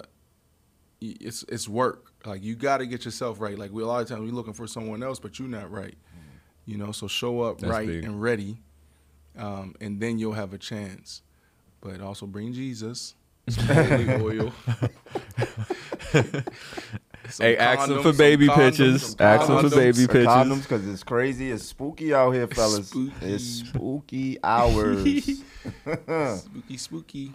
S1: it's work. Like you got to get yourself right. Like a lot of times we're looking for someone else, but you're not right. So show up
S2: That's
S1: right
S2: big.
S1: and ready, and then you'll have a chance. But also bring Jesus, some holy oil. Some
S2: Hey, ask them
S1: condoms,
S2: for
S1: some
S2: baby
S1: condoms,
S2: pictures.
S1: some
S2: Ask them for
S1: condoms.
S2: baby pictures.
S3: Condoms, because it's crazy. It's spooky out here, fellas.
S1: Spooky.
S3: It's spooky hours.
S1: Spooky.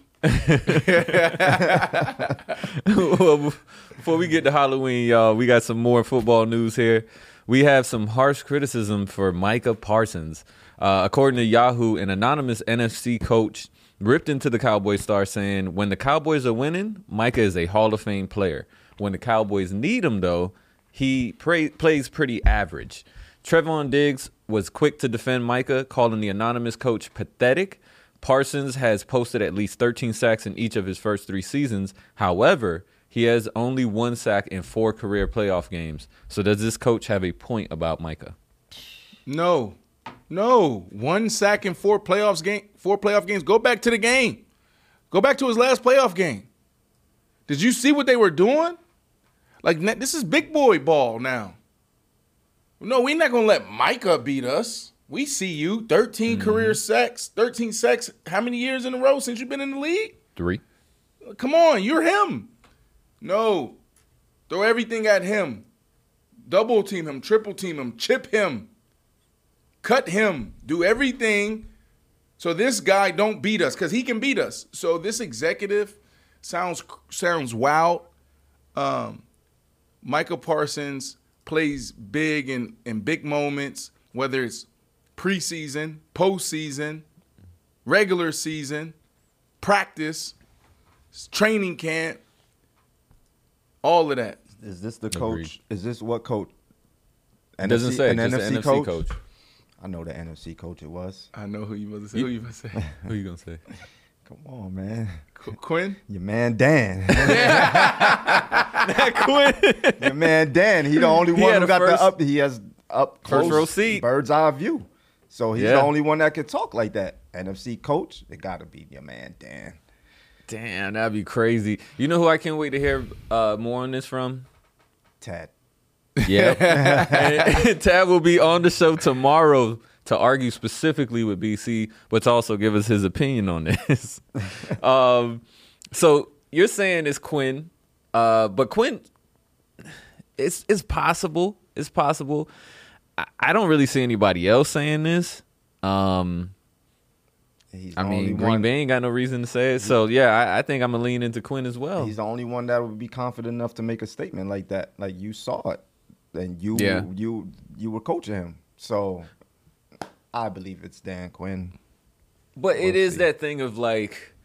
S2: Well, before we get to Halloween, y'all, we got some more football news here. We have some harsh criticism for Micah Parsons. According to Yahoo, an anonymous NFC coach ripped into the Cowboys star saying, when the Cowboys are winning, Micah is a Hall of Fame player. When the Cowboys need him, though, he plays pretty average. Trevon Diggs was quick to defend Micah, calling the anonymous coach pathetic. Parsons has posted at least 13 sacks in each of his first 3 seasons. However, he has only 1 sack in 4 career playoff games. So does this coach have a point about Micah?
S1: No. 1 sack in 4 playoff games. Go back to the game. Go back to his last playoff game. Did you see what they were doing? Like, this is big boy ball now. No, we're not going to let Micah beat us. We see you. 13 career sacks. 13 sacks. How many years in a row since you've been in the league?
S2: 3.
S1: Come on, you're him. No. Throw everything at him. Double team him, triple team him, chip him. Cut him. Do everything so this guy don't beat us, because he can beat us. So this executive sounds wild. Micah Parsons plays big in big moments, whether it's preseason, postseason, regular season, practice, training camp, all of that.
S3: Is this the
S2: Agreed.
S3: coach? Is this what coach?
S2: It doesn't say.
S3: An
S2: Just
S3: NFC
S2: the NFC coach.
S3: I know the NFC coach it was.
S1: I know who you about to say. Who you about to say?
S2: Who you going to say?
S3: Come on, man.
S1: Quinn?
S3: Your man Dan.
S2: Quinn.
S3: Your man Dan. He the only
S2: He
S3: one
S2: had
S3: who
S2: a
S3: got
S2: first-
S3: the up. He has up
S2: First
S3: close,
S2: row seat.
S3: bird's eye view. So he's
S2: Yeah.
S3: the only one that can talk like that. NFC coach, it got to be your man Dan.
S2: Damn, that'd be crazy. You know who I can't wait to hear more on this from?
S3: Tad.
S2: Yep. And Tad will be on the show tomorrow to argue specifically with BC, but to also give us his opinion on this. So you're saying it's Quinn, but Quinn, it's possible. It's possible. I don't really see anybody else saying this.
S3: He's the
S2: I
S3: only
S2: mean, Green
S3: one.
S2: Bay ain't got no reason to say it. So, yeah, I think I'm going to lean into Quinn as well.
S3: He's the only one that would be confident enough to make a statement like that. Like, you saw it, and you were coaching him. So I believe it's Dan Quinn.
S2: But it is that thing of like,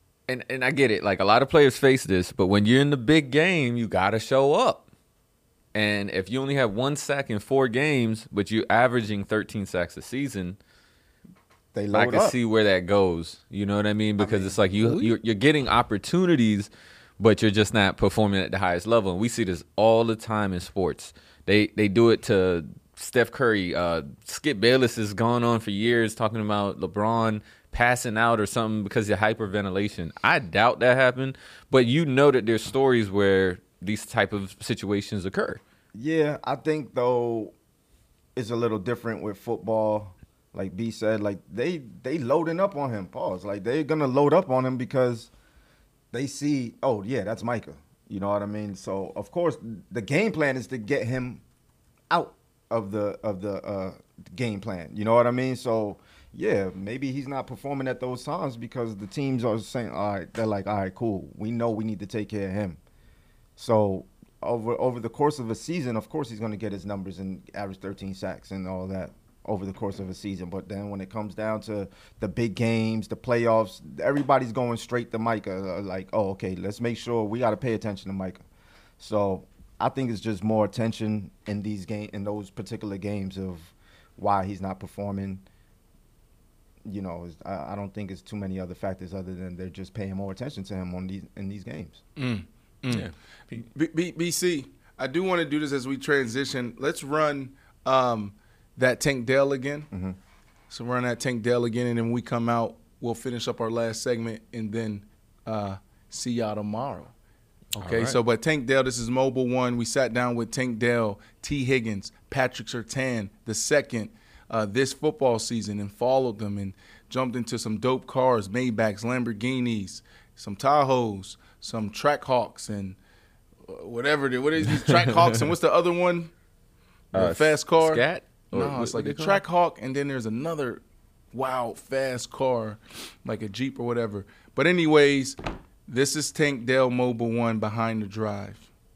S2: and I get it. Like a lot of players face this, but when you're in the big game, you got to show up. And if you only have 1 sack in 4 games, but you're averaging 13 sacks a season,
S3: They load
S2: I can
S3: up.
S2: see where that goes. You know what I mean? Because it's like you're getting opportunities, but you're just not performing at the highest level. And we see this all the time in sports. They do it to Steph Curry. Skip Bayless has gone on for years talking about LeBron passing out or something because of hyperventilation. I doubt that happened, but you know that there's stories where these type of situations occur.
S3: Yeah, I think though it's a little different with football. Like B said, like they loading up on him. Pause. Like they're gonna load up on him because they see, oh yeah, that's Micah. You know what I mean? So of course the game plan is to get him out of the game plan. You know what I mean? So yeah, maybe he's not performing at those times because the teams are saying, all right, they're like, all right, cool. We know we need to take care of him. So over the course of a season, of course he's going to get his numbers and average 13 sacks and all that over the course of a season. But then when it comes down to the big games, the playoffs, everybody's going straight to Micah. Like, oh, okay, let's make sure we got to pay attention to Micah. So I think it's just more attention in those particular games of why he's not performing. You know, I don't think it's too many other factors other than they're just paying more attention to him in these games.
S2: Yeah.
S1: BC, I do want to do this as we transition. Let's run that Tank Dell again.
S3: Mm-hmm.
S1: So run that Tank Dell again, and then when we come out, we'll finish up our last segment and then see y'all tomorrow. Okay,
S2: right.
S1: So but Tank Dell, this is Mobile One. We sat down with Tank Dell, T. Higgins, Patrick Surtain, the second this football season, and followed them and jumped into some dope cars, Maybachs, Lamborghinis, some Tahoes, some Trackhawks, and whatever. What is these Trackhawks? And what's the other one? The fast car?
S2: Scat?
S1: No, it's like a Trackhawk, and then there's another wild fast car, like a Jeep or whatever. But anyways, this is Tank Dell Mobile One Behind the Drive.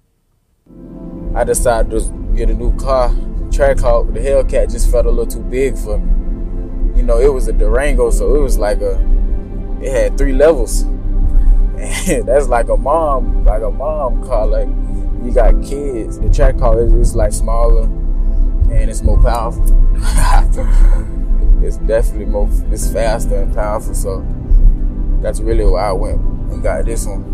S6: I decided to get a new car, Trackhawk. The Hellcat just felt a little too big for me. You know, it was a Durango, so it was like it had 3 levels. And that's like a mom car. Like, you got kids. The Trackhawk is like smaller and it's more powerful. It's definitely it's faster and powerful. So that's really why I went and got this one.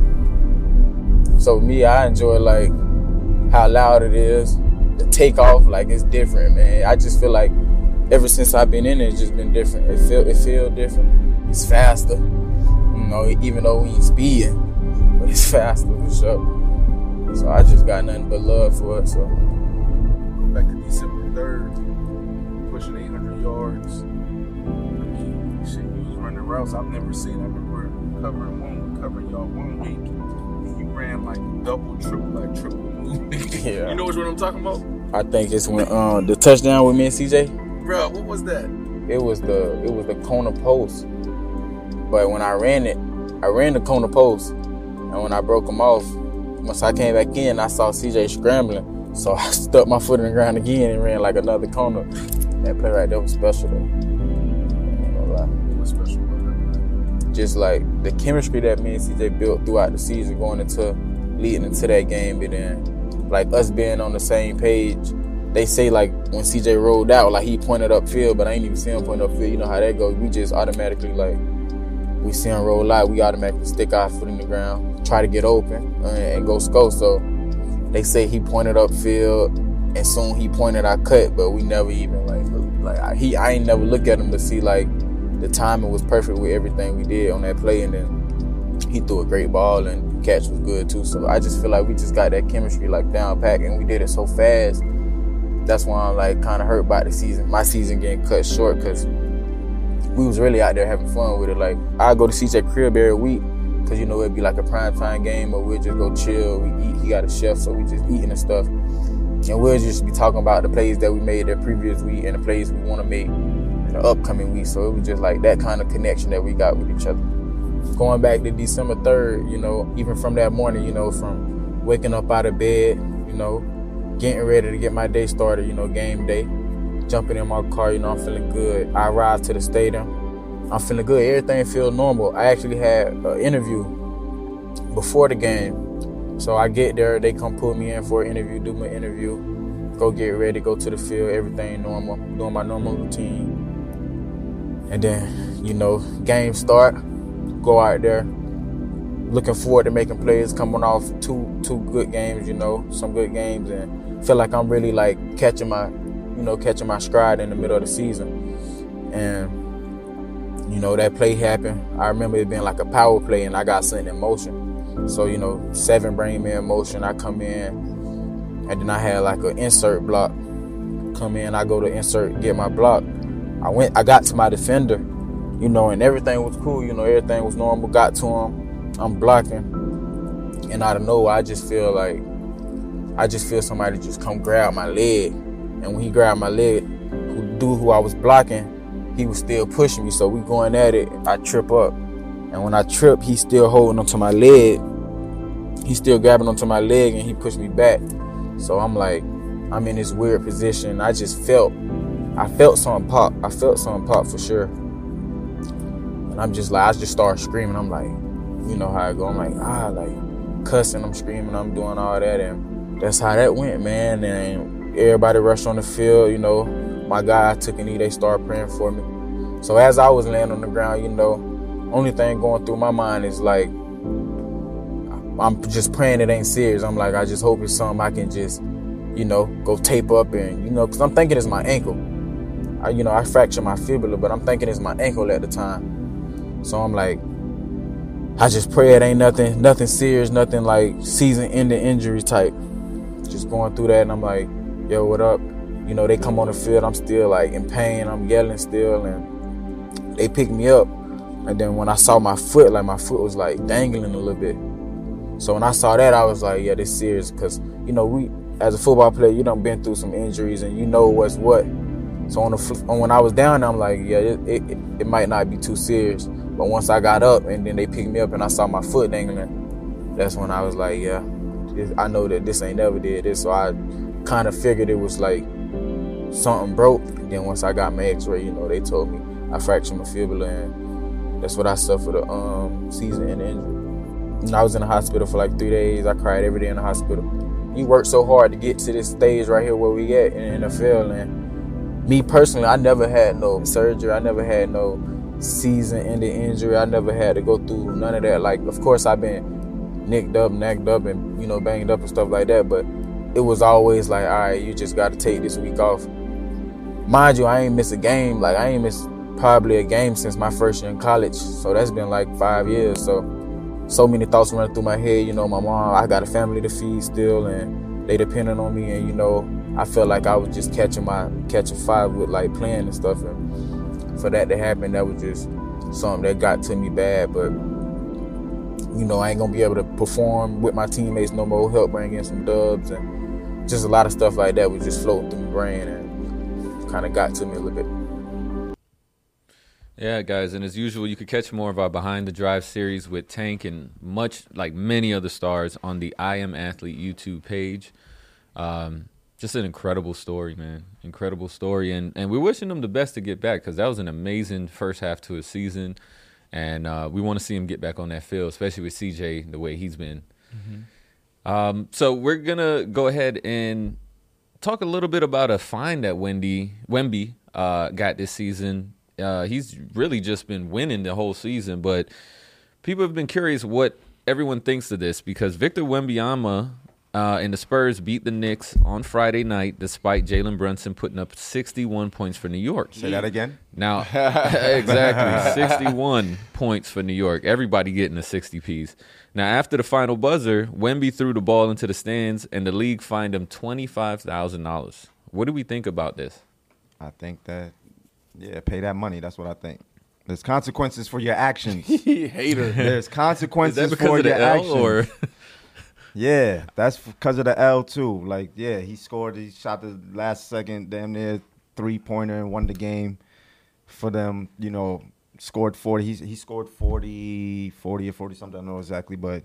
S6: So me, I enjoy like how loud it is. The takeoff, like, it's different, man. I just feel like ever since I've been in it, it's just been different. It feel different. It's faster. You know, even though we ain't speeding, but it's faster for sure. So I just got nothing but love for it. So
S1: Back to December 3rd, pushing 800 yards. I mean, shit, we was running routes I've never seen. I remember covering y'all 1 week, and you ran like double, triple move.
S6: Yeah.
S1: You know what I'm talking about?
S6: I think it's when the touchdown with me and CJ.
S1: Bro, what was that?
S6: It was the corner post. But when I ran the corner post, and when I broke them off, once I came back in, I saw CJ scrambling. So I stuck my foot in the ground again and ran like another corner. That play right there was special though. Ain't gonna lie.
S1: It was special.
S6: Just like the chemistry that me and CJ built throughout the season, leading into that game, and then like us being on the same page. They say like when CJ rolled out, like he pointed upfield, but I ain't even see him point upfield. You know how that goes. We just automatically like. We see him roll out, we automatically stick our foot in the ground, try to get open, and go score. So they say he pointed upfield, and soon he pointed our cut, but we never even I ain't never look at him to see like the timing was perfect with everything we did on that play, and then he threw a great ball and the catch was good too. So I just feel like we just got that chemistry like down pat, and we did it so fast. That's why I'm like kind of hurt by the season. My season getting cut short because we was really out there having fun with it. Like, I go to CJ crib every week because, you know, it'd be like a primetime game or we'll just go chill. We eat. He got a chef, so we just eating and stuff. And we'll just be talking about the plays that we made that previous week and the plays we want to make in the upcoming week. So it was just like that kind of connection that we got with each other. Going back to December 3rd, you know, even from that morning, you know, from waking up out of bed, you know, getting ready to get my day started, you know, game day. Jumping in my car, you know, I'm feeling good. I arrived to the stadium. I'm feeling good. Everything feels normal. I actually had an interview before the game So I get there, they come pull me in for an interview, do my interview, go get ready, go to the field, everything normal, doing my normal routine. And then, you know, game start, go out there, looking forward to making plays, coming off two good games, you know, some good games, and feel like I'm really like catching my stride in the middle of the season. And, you know, that play happened. I remember it being like a power play, and I got something in motion. So, you know, 7 bring me in motion. I come in, and then I had like an insert block. Come in, I go to insert, get my block. I got to my defender, you know, and everything was cool. You know, everything was normal. Got to him. I'm blocking. And out of nowhere, I just feel somebody just come grab my leg. And when he grabbed my leg, the dude who I was blocking, he was still pushing me. So we going at it. I trip up. And when I trip, he's still holding onto my leg. He's still grabbing onto my leg, and he pushed me back. So I'm like, I'm in this weird position. I felt something pop. I felt something pop for sure. And I just started screaming. I'm like, you know how I go. I'm like, cussing, I'm screaming, I'm doing all that. And that's how that went, man. And everybody rushed on the field, you know. My guy took a knee, they started praying for me. So as I was laying on the ground, you know, only thing going through my mind is like, I'm just praying it ain't serious. I'm like, I just hope it's something I can just, you know, go tape up and, you know, because I'm thinking it's my ankle. I fractured my fibula, but I'm thinking it's my ankle at the time. So I'm like, I just pray it ain't nothing serious, nothing like season-ending injury type. Just going through that, and I'm like, yo, what up? You know, they come on the field, I'm still like in pain, I'm yelling still, and they pick me up. And then when I saw my foot was like dangling a little bit. So when I saw that, I was like, yeah, this serious, because, you know, we, as a football player, you done been through some injuries, and you know what's what. So when I was down, I'm like, yeah, it might not be too serious. But once I got up and then they picked me up and I saw my foot dangling, that's when I was like, yeah, I know that this ain't never did this. So I kind of figured it was like something broke. And then once I got my x-ray, you know, they told me I fractured my fibula, and that's what I suffered a season-ending injury. And I was in the hospital for like 3 days. I cried every day in the hospital. You work so hard to get to this stage right here where we at in the NFL, and me personally, I never had no surgery. I never had no season-ending injury. I never had to go through none of that. Like, of course, I've been nicked up, nagged up, and, you know, banged up and stuff like that. But it was always like, all right, you just got to take this week off. Mind you, I ain't missed a game. Like, I ain't missed probably a game since my first year in college. So that's been like 5 years. So many thoughts running through my head. You know, my mom, I got a family to feed still, and they depending on me. And, you know, I felt like I was just catching fire with like playing and stuff, and for that to happen, that was just something that got to me bad. But, you know, I ain't gonna be able to perform with my teammates no more, help bring in some dubs, and just a lot of stuff like that was just floating through my brain and kind of got to me a little bit.
S2: Yeah, guys, and as usual, you could catch more of our Behind the Drive series with Tank and many other stars on the I Am Athlete YouTube page. Just an incredible story, man. Incredible story. And we're wishing him the best to get back, because that was an amazing first half to his season. And we want to see him get back on that field, especially with CJ, the way he's been. Mm-hmm. So we're going to go ahead and talk a little bit about a find that Wemby got this season. He's really just been winning the whole season, but people have been curious what everyone thinks of this, because Victor Wembanyama and the Spurs beat the Knicks on Friday night, despite Jalen Brunson putting up 61 points for New York.
S3: Say that again?
S2: Now, exactly, 61 points for New York. Everybody getting a 60 piece. Now, after the final buzzer, Wemby threw the ball into the stands, and the league fined him $25,000. What do we think about this?
S3: I think that, yeah, pay that money. That's what I think. There's consequences for your actions.
S1: Hater.
S3: There's consequences
S2: Is that because
S3: for
S2: of the
S3: your
S2: L,
S3: actions.
S2: or?
S3: Yeah, that's because of the L too. Like, yeah, he shot the last second, damn near 3-pointer and won the game for them. You know, scored 40. He scored 40 or 40 something. I don't know exactly, but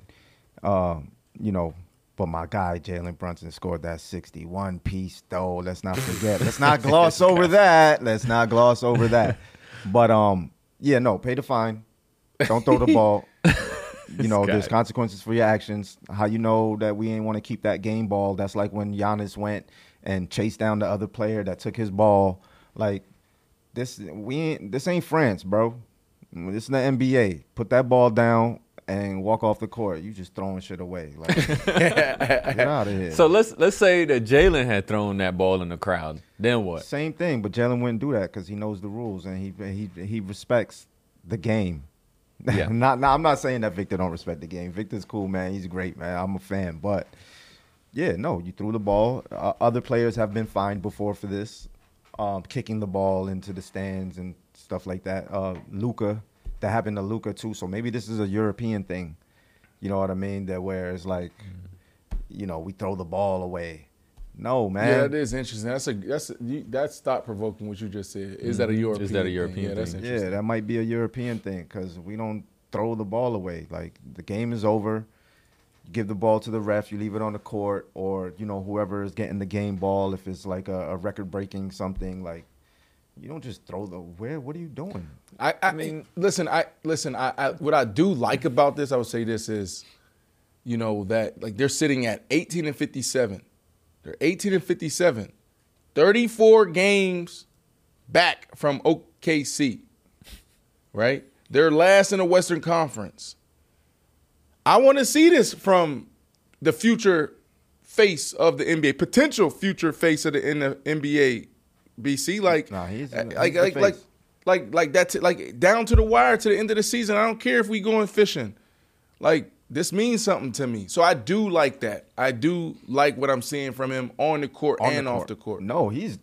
S3: you know, but my guy Jalen Brunson scored that 61 piece though. Let's not forget. Let's not gloss over that. Let's not gloss over that. But yeah, no, pay the fine. Don't throw the ball. you know,
S2: This
S3: there's
S2: guy.
S3: consequences for your actions. How you know that we ain't want to keep that game ball? That's like when Giannis went and chased down the other player that took his ball. Like this ain't France, bro. This is the NBA. Put that ball down and walk off the court. You just throwing shit away. Like, get out of here.
S2: So let's say that Jalen had thrown that ball in the crowd. Then what?
S3: Same thing, but Jalen wouldn't do that because he knows the rules and he respects the game.
S2: Yeah.
S3: I'm not saying that Victor don't respect the game. Victor's cool, man. He's great, man. I'm a fan, but yeah, no, you threw the ball. Other players have been fined before for this, kicking the ball into the stands and stuff like that. Luka, that happened to Luka too. So maybe this is a European thing. You know what I mean? That where it's like, you know, we throw the ball away. No, man.
S1: Yeah, that is interesting. That's thought provoking. What you just said. Is that a European?
S2: Is that a European
S1: thing? Yeah, that's
S2: thing?
S1: interesting.
S3: Yeah, that might be a European thing because we don't throw the ball away. Like, the game is over. You give the ball to the ref. You leave it on the court, or, you know, whoever is getting the game ball, if it's like a record-breaking something, like, you don't just throw the – what are you doing?
S1: I mean, listen. What I do like about this, I would say this is, you know, that like they're sitting at 18-57. They're 18-57, 34 games back from OKC. Right? They're last in the Western Conference. I want to see this from the future face of the NBA, potential future face of the NBA. BC, like,
S3: Nah, he's
S1: like that, like down to the wire to the end of the season. I don't care if we going fishing. Like, this means something to me. So I do like that. I do like what I'm seeing from him on the court and off the court.
S3: No, he's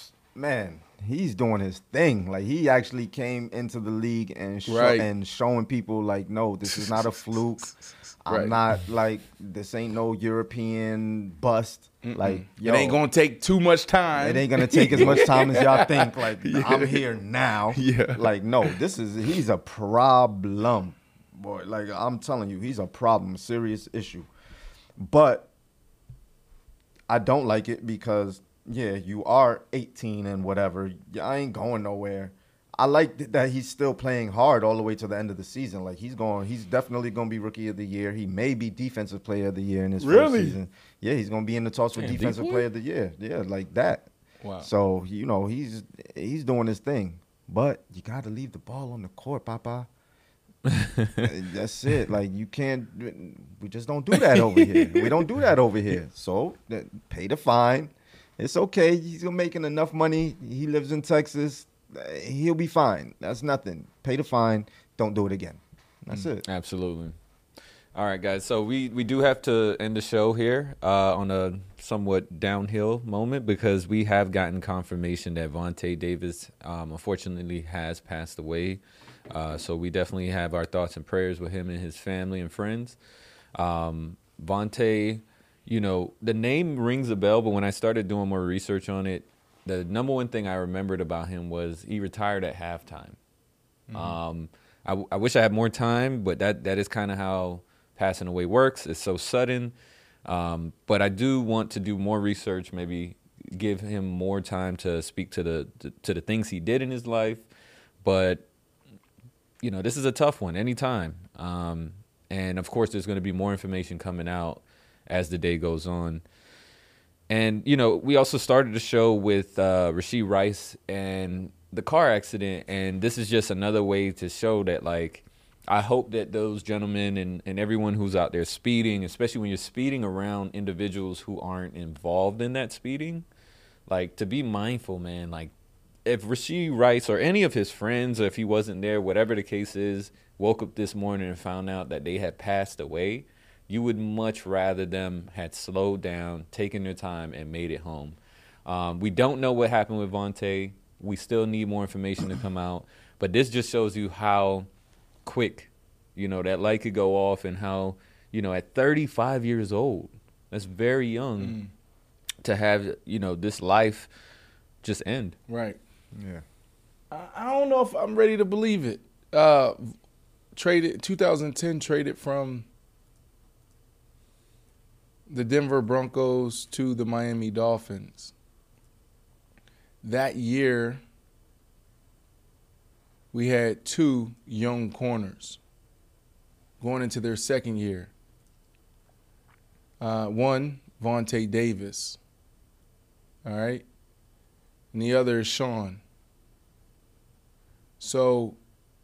S3: doing his thing. Like, he actually came into the league and and showing people, like, no, this is not a fluke. I'm not, like, this ain't no European bust. Like, yo,
S1: it ain't gonna take too much time.
S3: It ain't gonna take as much time as y'all think. Like, I'm here now.
S1: Yeah.
S3: Like, no, he's a problem, boy. Like, I'm telling you, he's a problem, a serious issue. But I don't like it because, yeah, you are 18 and whatever. I ain't going nowhere. I like that he's still playing hard all the way to the end of the season. Like, he's definitely going to be Rookie of the Year. He may be Defensive Player of the Year in his first season. Yeah, he's going to be in the talks for Defensive Player of the Year. Yeah, like that.
S1: Wow.
S3: So, you know, he's doing his thing. But you got to leave the ball on the court, Papa. That's it. Like, you can't – we just don't do that over here. We don't do that over here. So, pay the fine. It's okay. He's making enough money. He lives in Texas. He'll be fine. That's nothing. Pay the fine. Don't do it again. That's it.
S2: Absolutely. All right, guys. So we do have to end the show here on a somewhat downhill moment because we have gotten confirmation that Vontae Davis unfortunately has passed away. So we definitely have our thoughts and prayers with him and his family and friends. Vontae, you know, the name rings a bell, but when I started doing more research on it, the number one thing I remembered about him was he retired at halftime. Mm-hmm. I wish I had more time, but that is kind of how passing away works. It's so sudden. But I do want to do more research, maybe give him more time to speak to the things he did in his life. But, you know, this is a tough one anytime. And, of course, there's going to be more information coming out as the day goes on. And, you know, we also started the show with Rashee Rice and the car accident. And this is just another way to show that, like, I hope that those gentlemen and everyone who's out there speeding, especially when you're speeding around individuals who aren't involved in that speeding, like, to be mindful, man. Like, if Rashee Rice or any of his friends, or if he wasn't there, whatever the case is, woke up this morning and found out that they had passed away, you would much rather them had slowed down, taken their time, and made it home. We don't know what happened with Vontae. We still need more information to come out. But this just shows you how quick, you know, that light could go off and how, you know, at 35 years old, that's very young to have, you know, this life just end.
S1: Right.
S3: Yeah.
S1: I don't know if I'm ready to believe it. 2010 traded from the Denver Broncos to the Miami Dolphins. That year, we had two young corners going into their second year. One, Vontae Davis. All right? And the other is Sean. So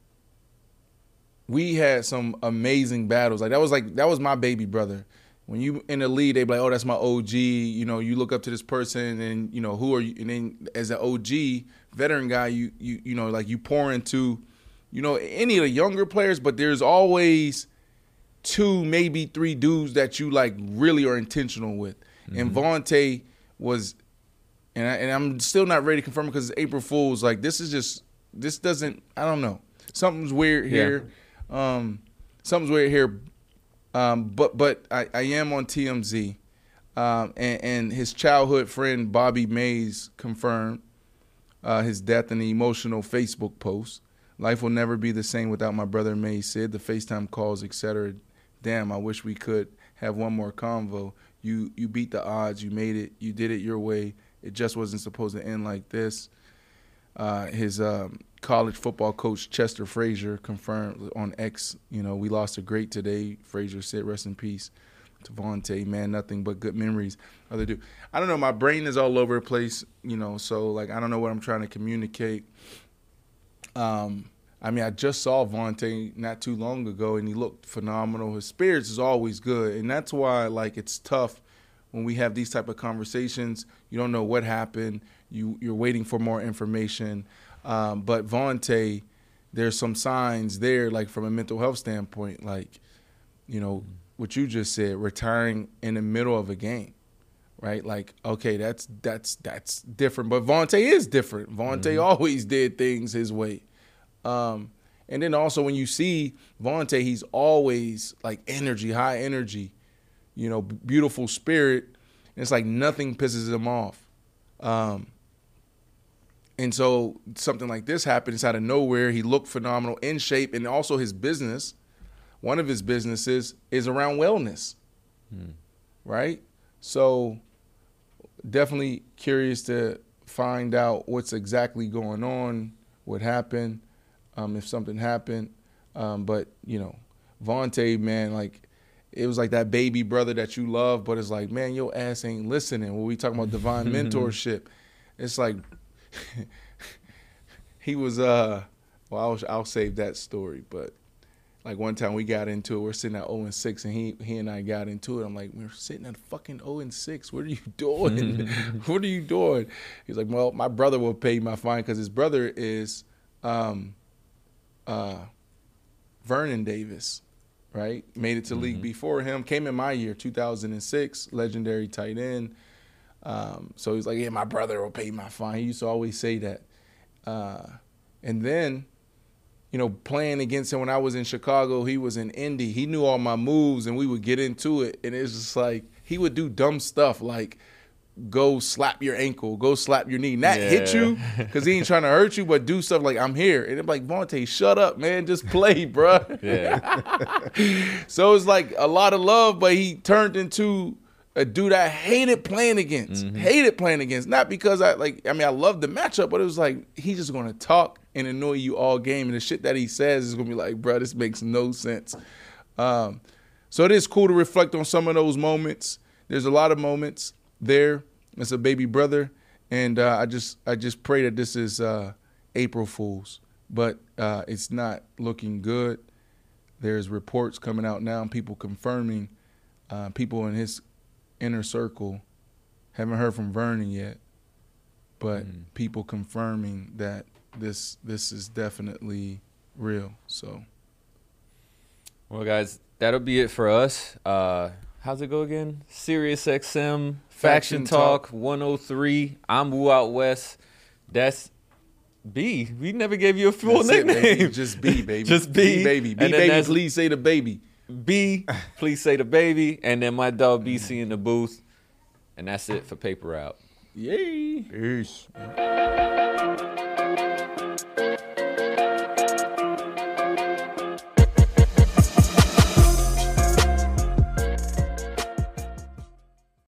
S1: we had some amazing battles. That was my baby brother. When you in the league, they be like, oh, that's my OG. You know, you look up to this person, and you know, who are you? And then as an OG veteran guy, you know, like you pour into, you know, any of the younger players, but there's always 2, maybe 3 dudes that you like really are intentional with. Mm-hmm. And Vontae was, and I'm still not ready to confirm it because it's April Fool's. Like this doesn't, I don't know. Something's weird here. Something's weird here. But I am on TMZ, and his childhood friend Bobby Mays confirmed his death in the emotional Facebook post. Life will never be the same without my brother Mays said. The FaceTime calls, etc. Damn, I wish we could have one more convo. You beat the odds. You made it. You did it your way. It just wasn't supposed to end like this. His college football coach Chester Frazier confirmed on X, you know, we lost a great today. Frazier said, rest in peace to Vontae, man, nothing but good memories. Other dude, I don't know, my brain is all over the place, you know, so like I don't know what I'm trying to communicate. I mean, I just saw Vontae not too long ago, and he looked phenomenal. His spirits is always good, and that's why like it's tough when we have these type of conversations. You don't know what happened. You're waiting for more information. But Vontae, there's some signs there, like from a mental health standpoint, like, you know, what you just said, retiring in the middle of a game, right? Like, okay, that's different. But Vontae is different. Vontae always did things his way. And then also when you see Vontae, he's always like energy, high energy, you know, beautiful spirit. And it's like nothing pisses him off. And so something like this happens out of nowhere. He looked phenomenal, in shape, and also his business, one of his businesses is around wellness, right? So definitely curious to find out what's exactly going on, what happened, if something happened. But, you know, Vontae, man, like, it was like that baby brother that you love, but it's like, man, your ass ain't listening. When we talking about divine mentorship, it's like he was I'll save that story, but like one time we got into it, we're sitting at 0-6, and he and I got into it. I'm like, we're sitting at fucking 0-6. What are you doing? What are you doing? He's like, well, my brother will pay my fine, because his brother is Vernon Davis, right? Made it to league before him, came in my year, 2006, legendary tight end. So he's like, yeah, my brother will pay my fine. He used to always say that. And then, you know, playing against him when I was in Chicago, he was in Indy. He knew all my moves, and we would get into it. And it's just like, he would do dumb stuff like go slap your ankle, go slap your knee. Not hit you, because he ain't trying to hurt you, but do stuff like, I'm here. And I'm like, Vontae, shut up, man. Just play, bro. So it's like a lot of love, but he turned into a dude I hated playing against. Not because I love the matchup, but it was like, he's just going to talk and annoy you all game. And the shit that he says is going to be like, bro, this makes no sense. So it is cool to reflect on some of those moments. There's a lot of moments there. It's a baby brother. And I just pray that this is April Fool's. But it's not looking good. There's reports coming out now, people confirming, people in his inner circle, haven't heard from Vernon yet, but people confirming that this is definitely real. So,
S2: well, guys, that'll be it for us. How's it go again? Sirius XM Faction Talk 103. I'm Woo Out West. That's B. We never gave you a full nickname.
S1: Just B, baby.
S2: Just B,
S1: baby. B, baby. Please say the baby.
S2: B, please say the baby, and then my dog BC in the booth, and that's it for Paper Out.
S1: Yay.
S3: Peace.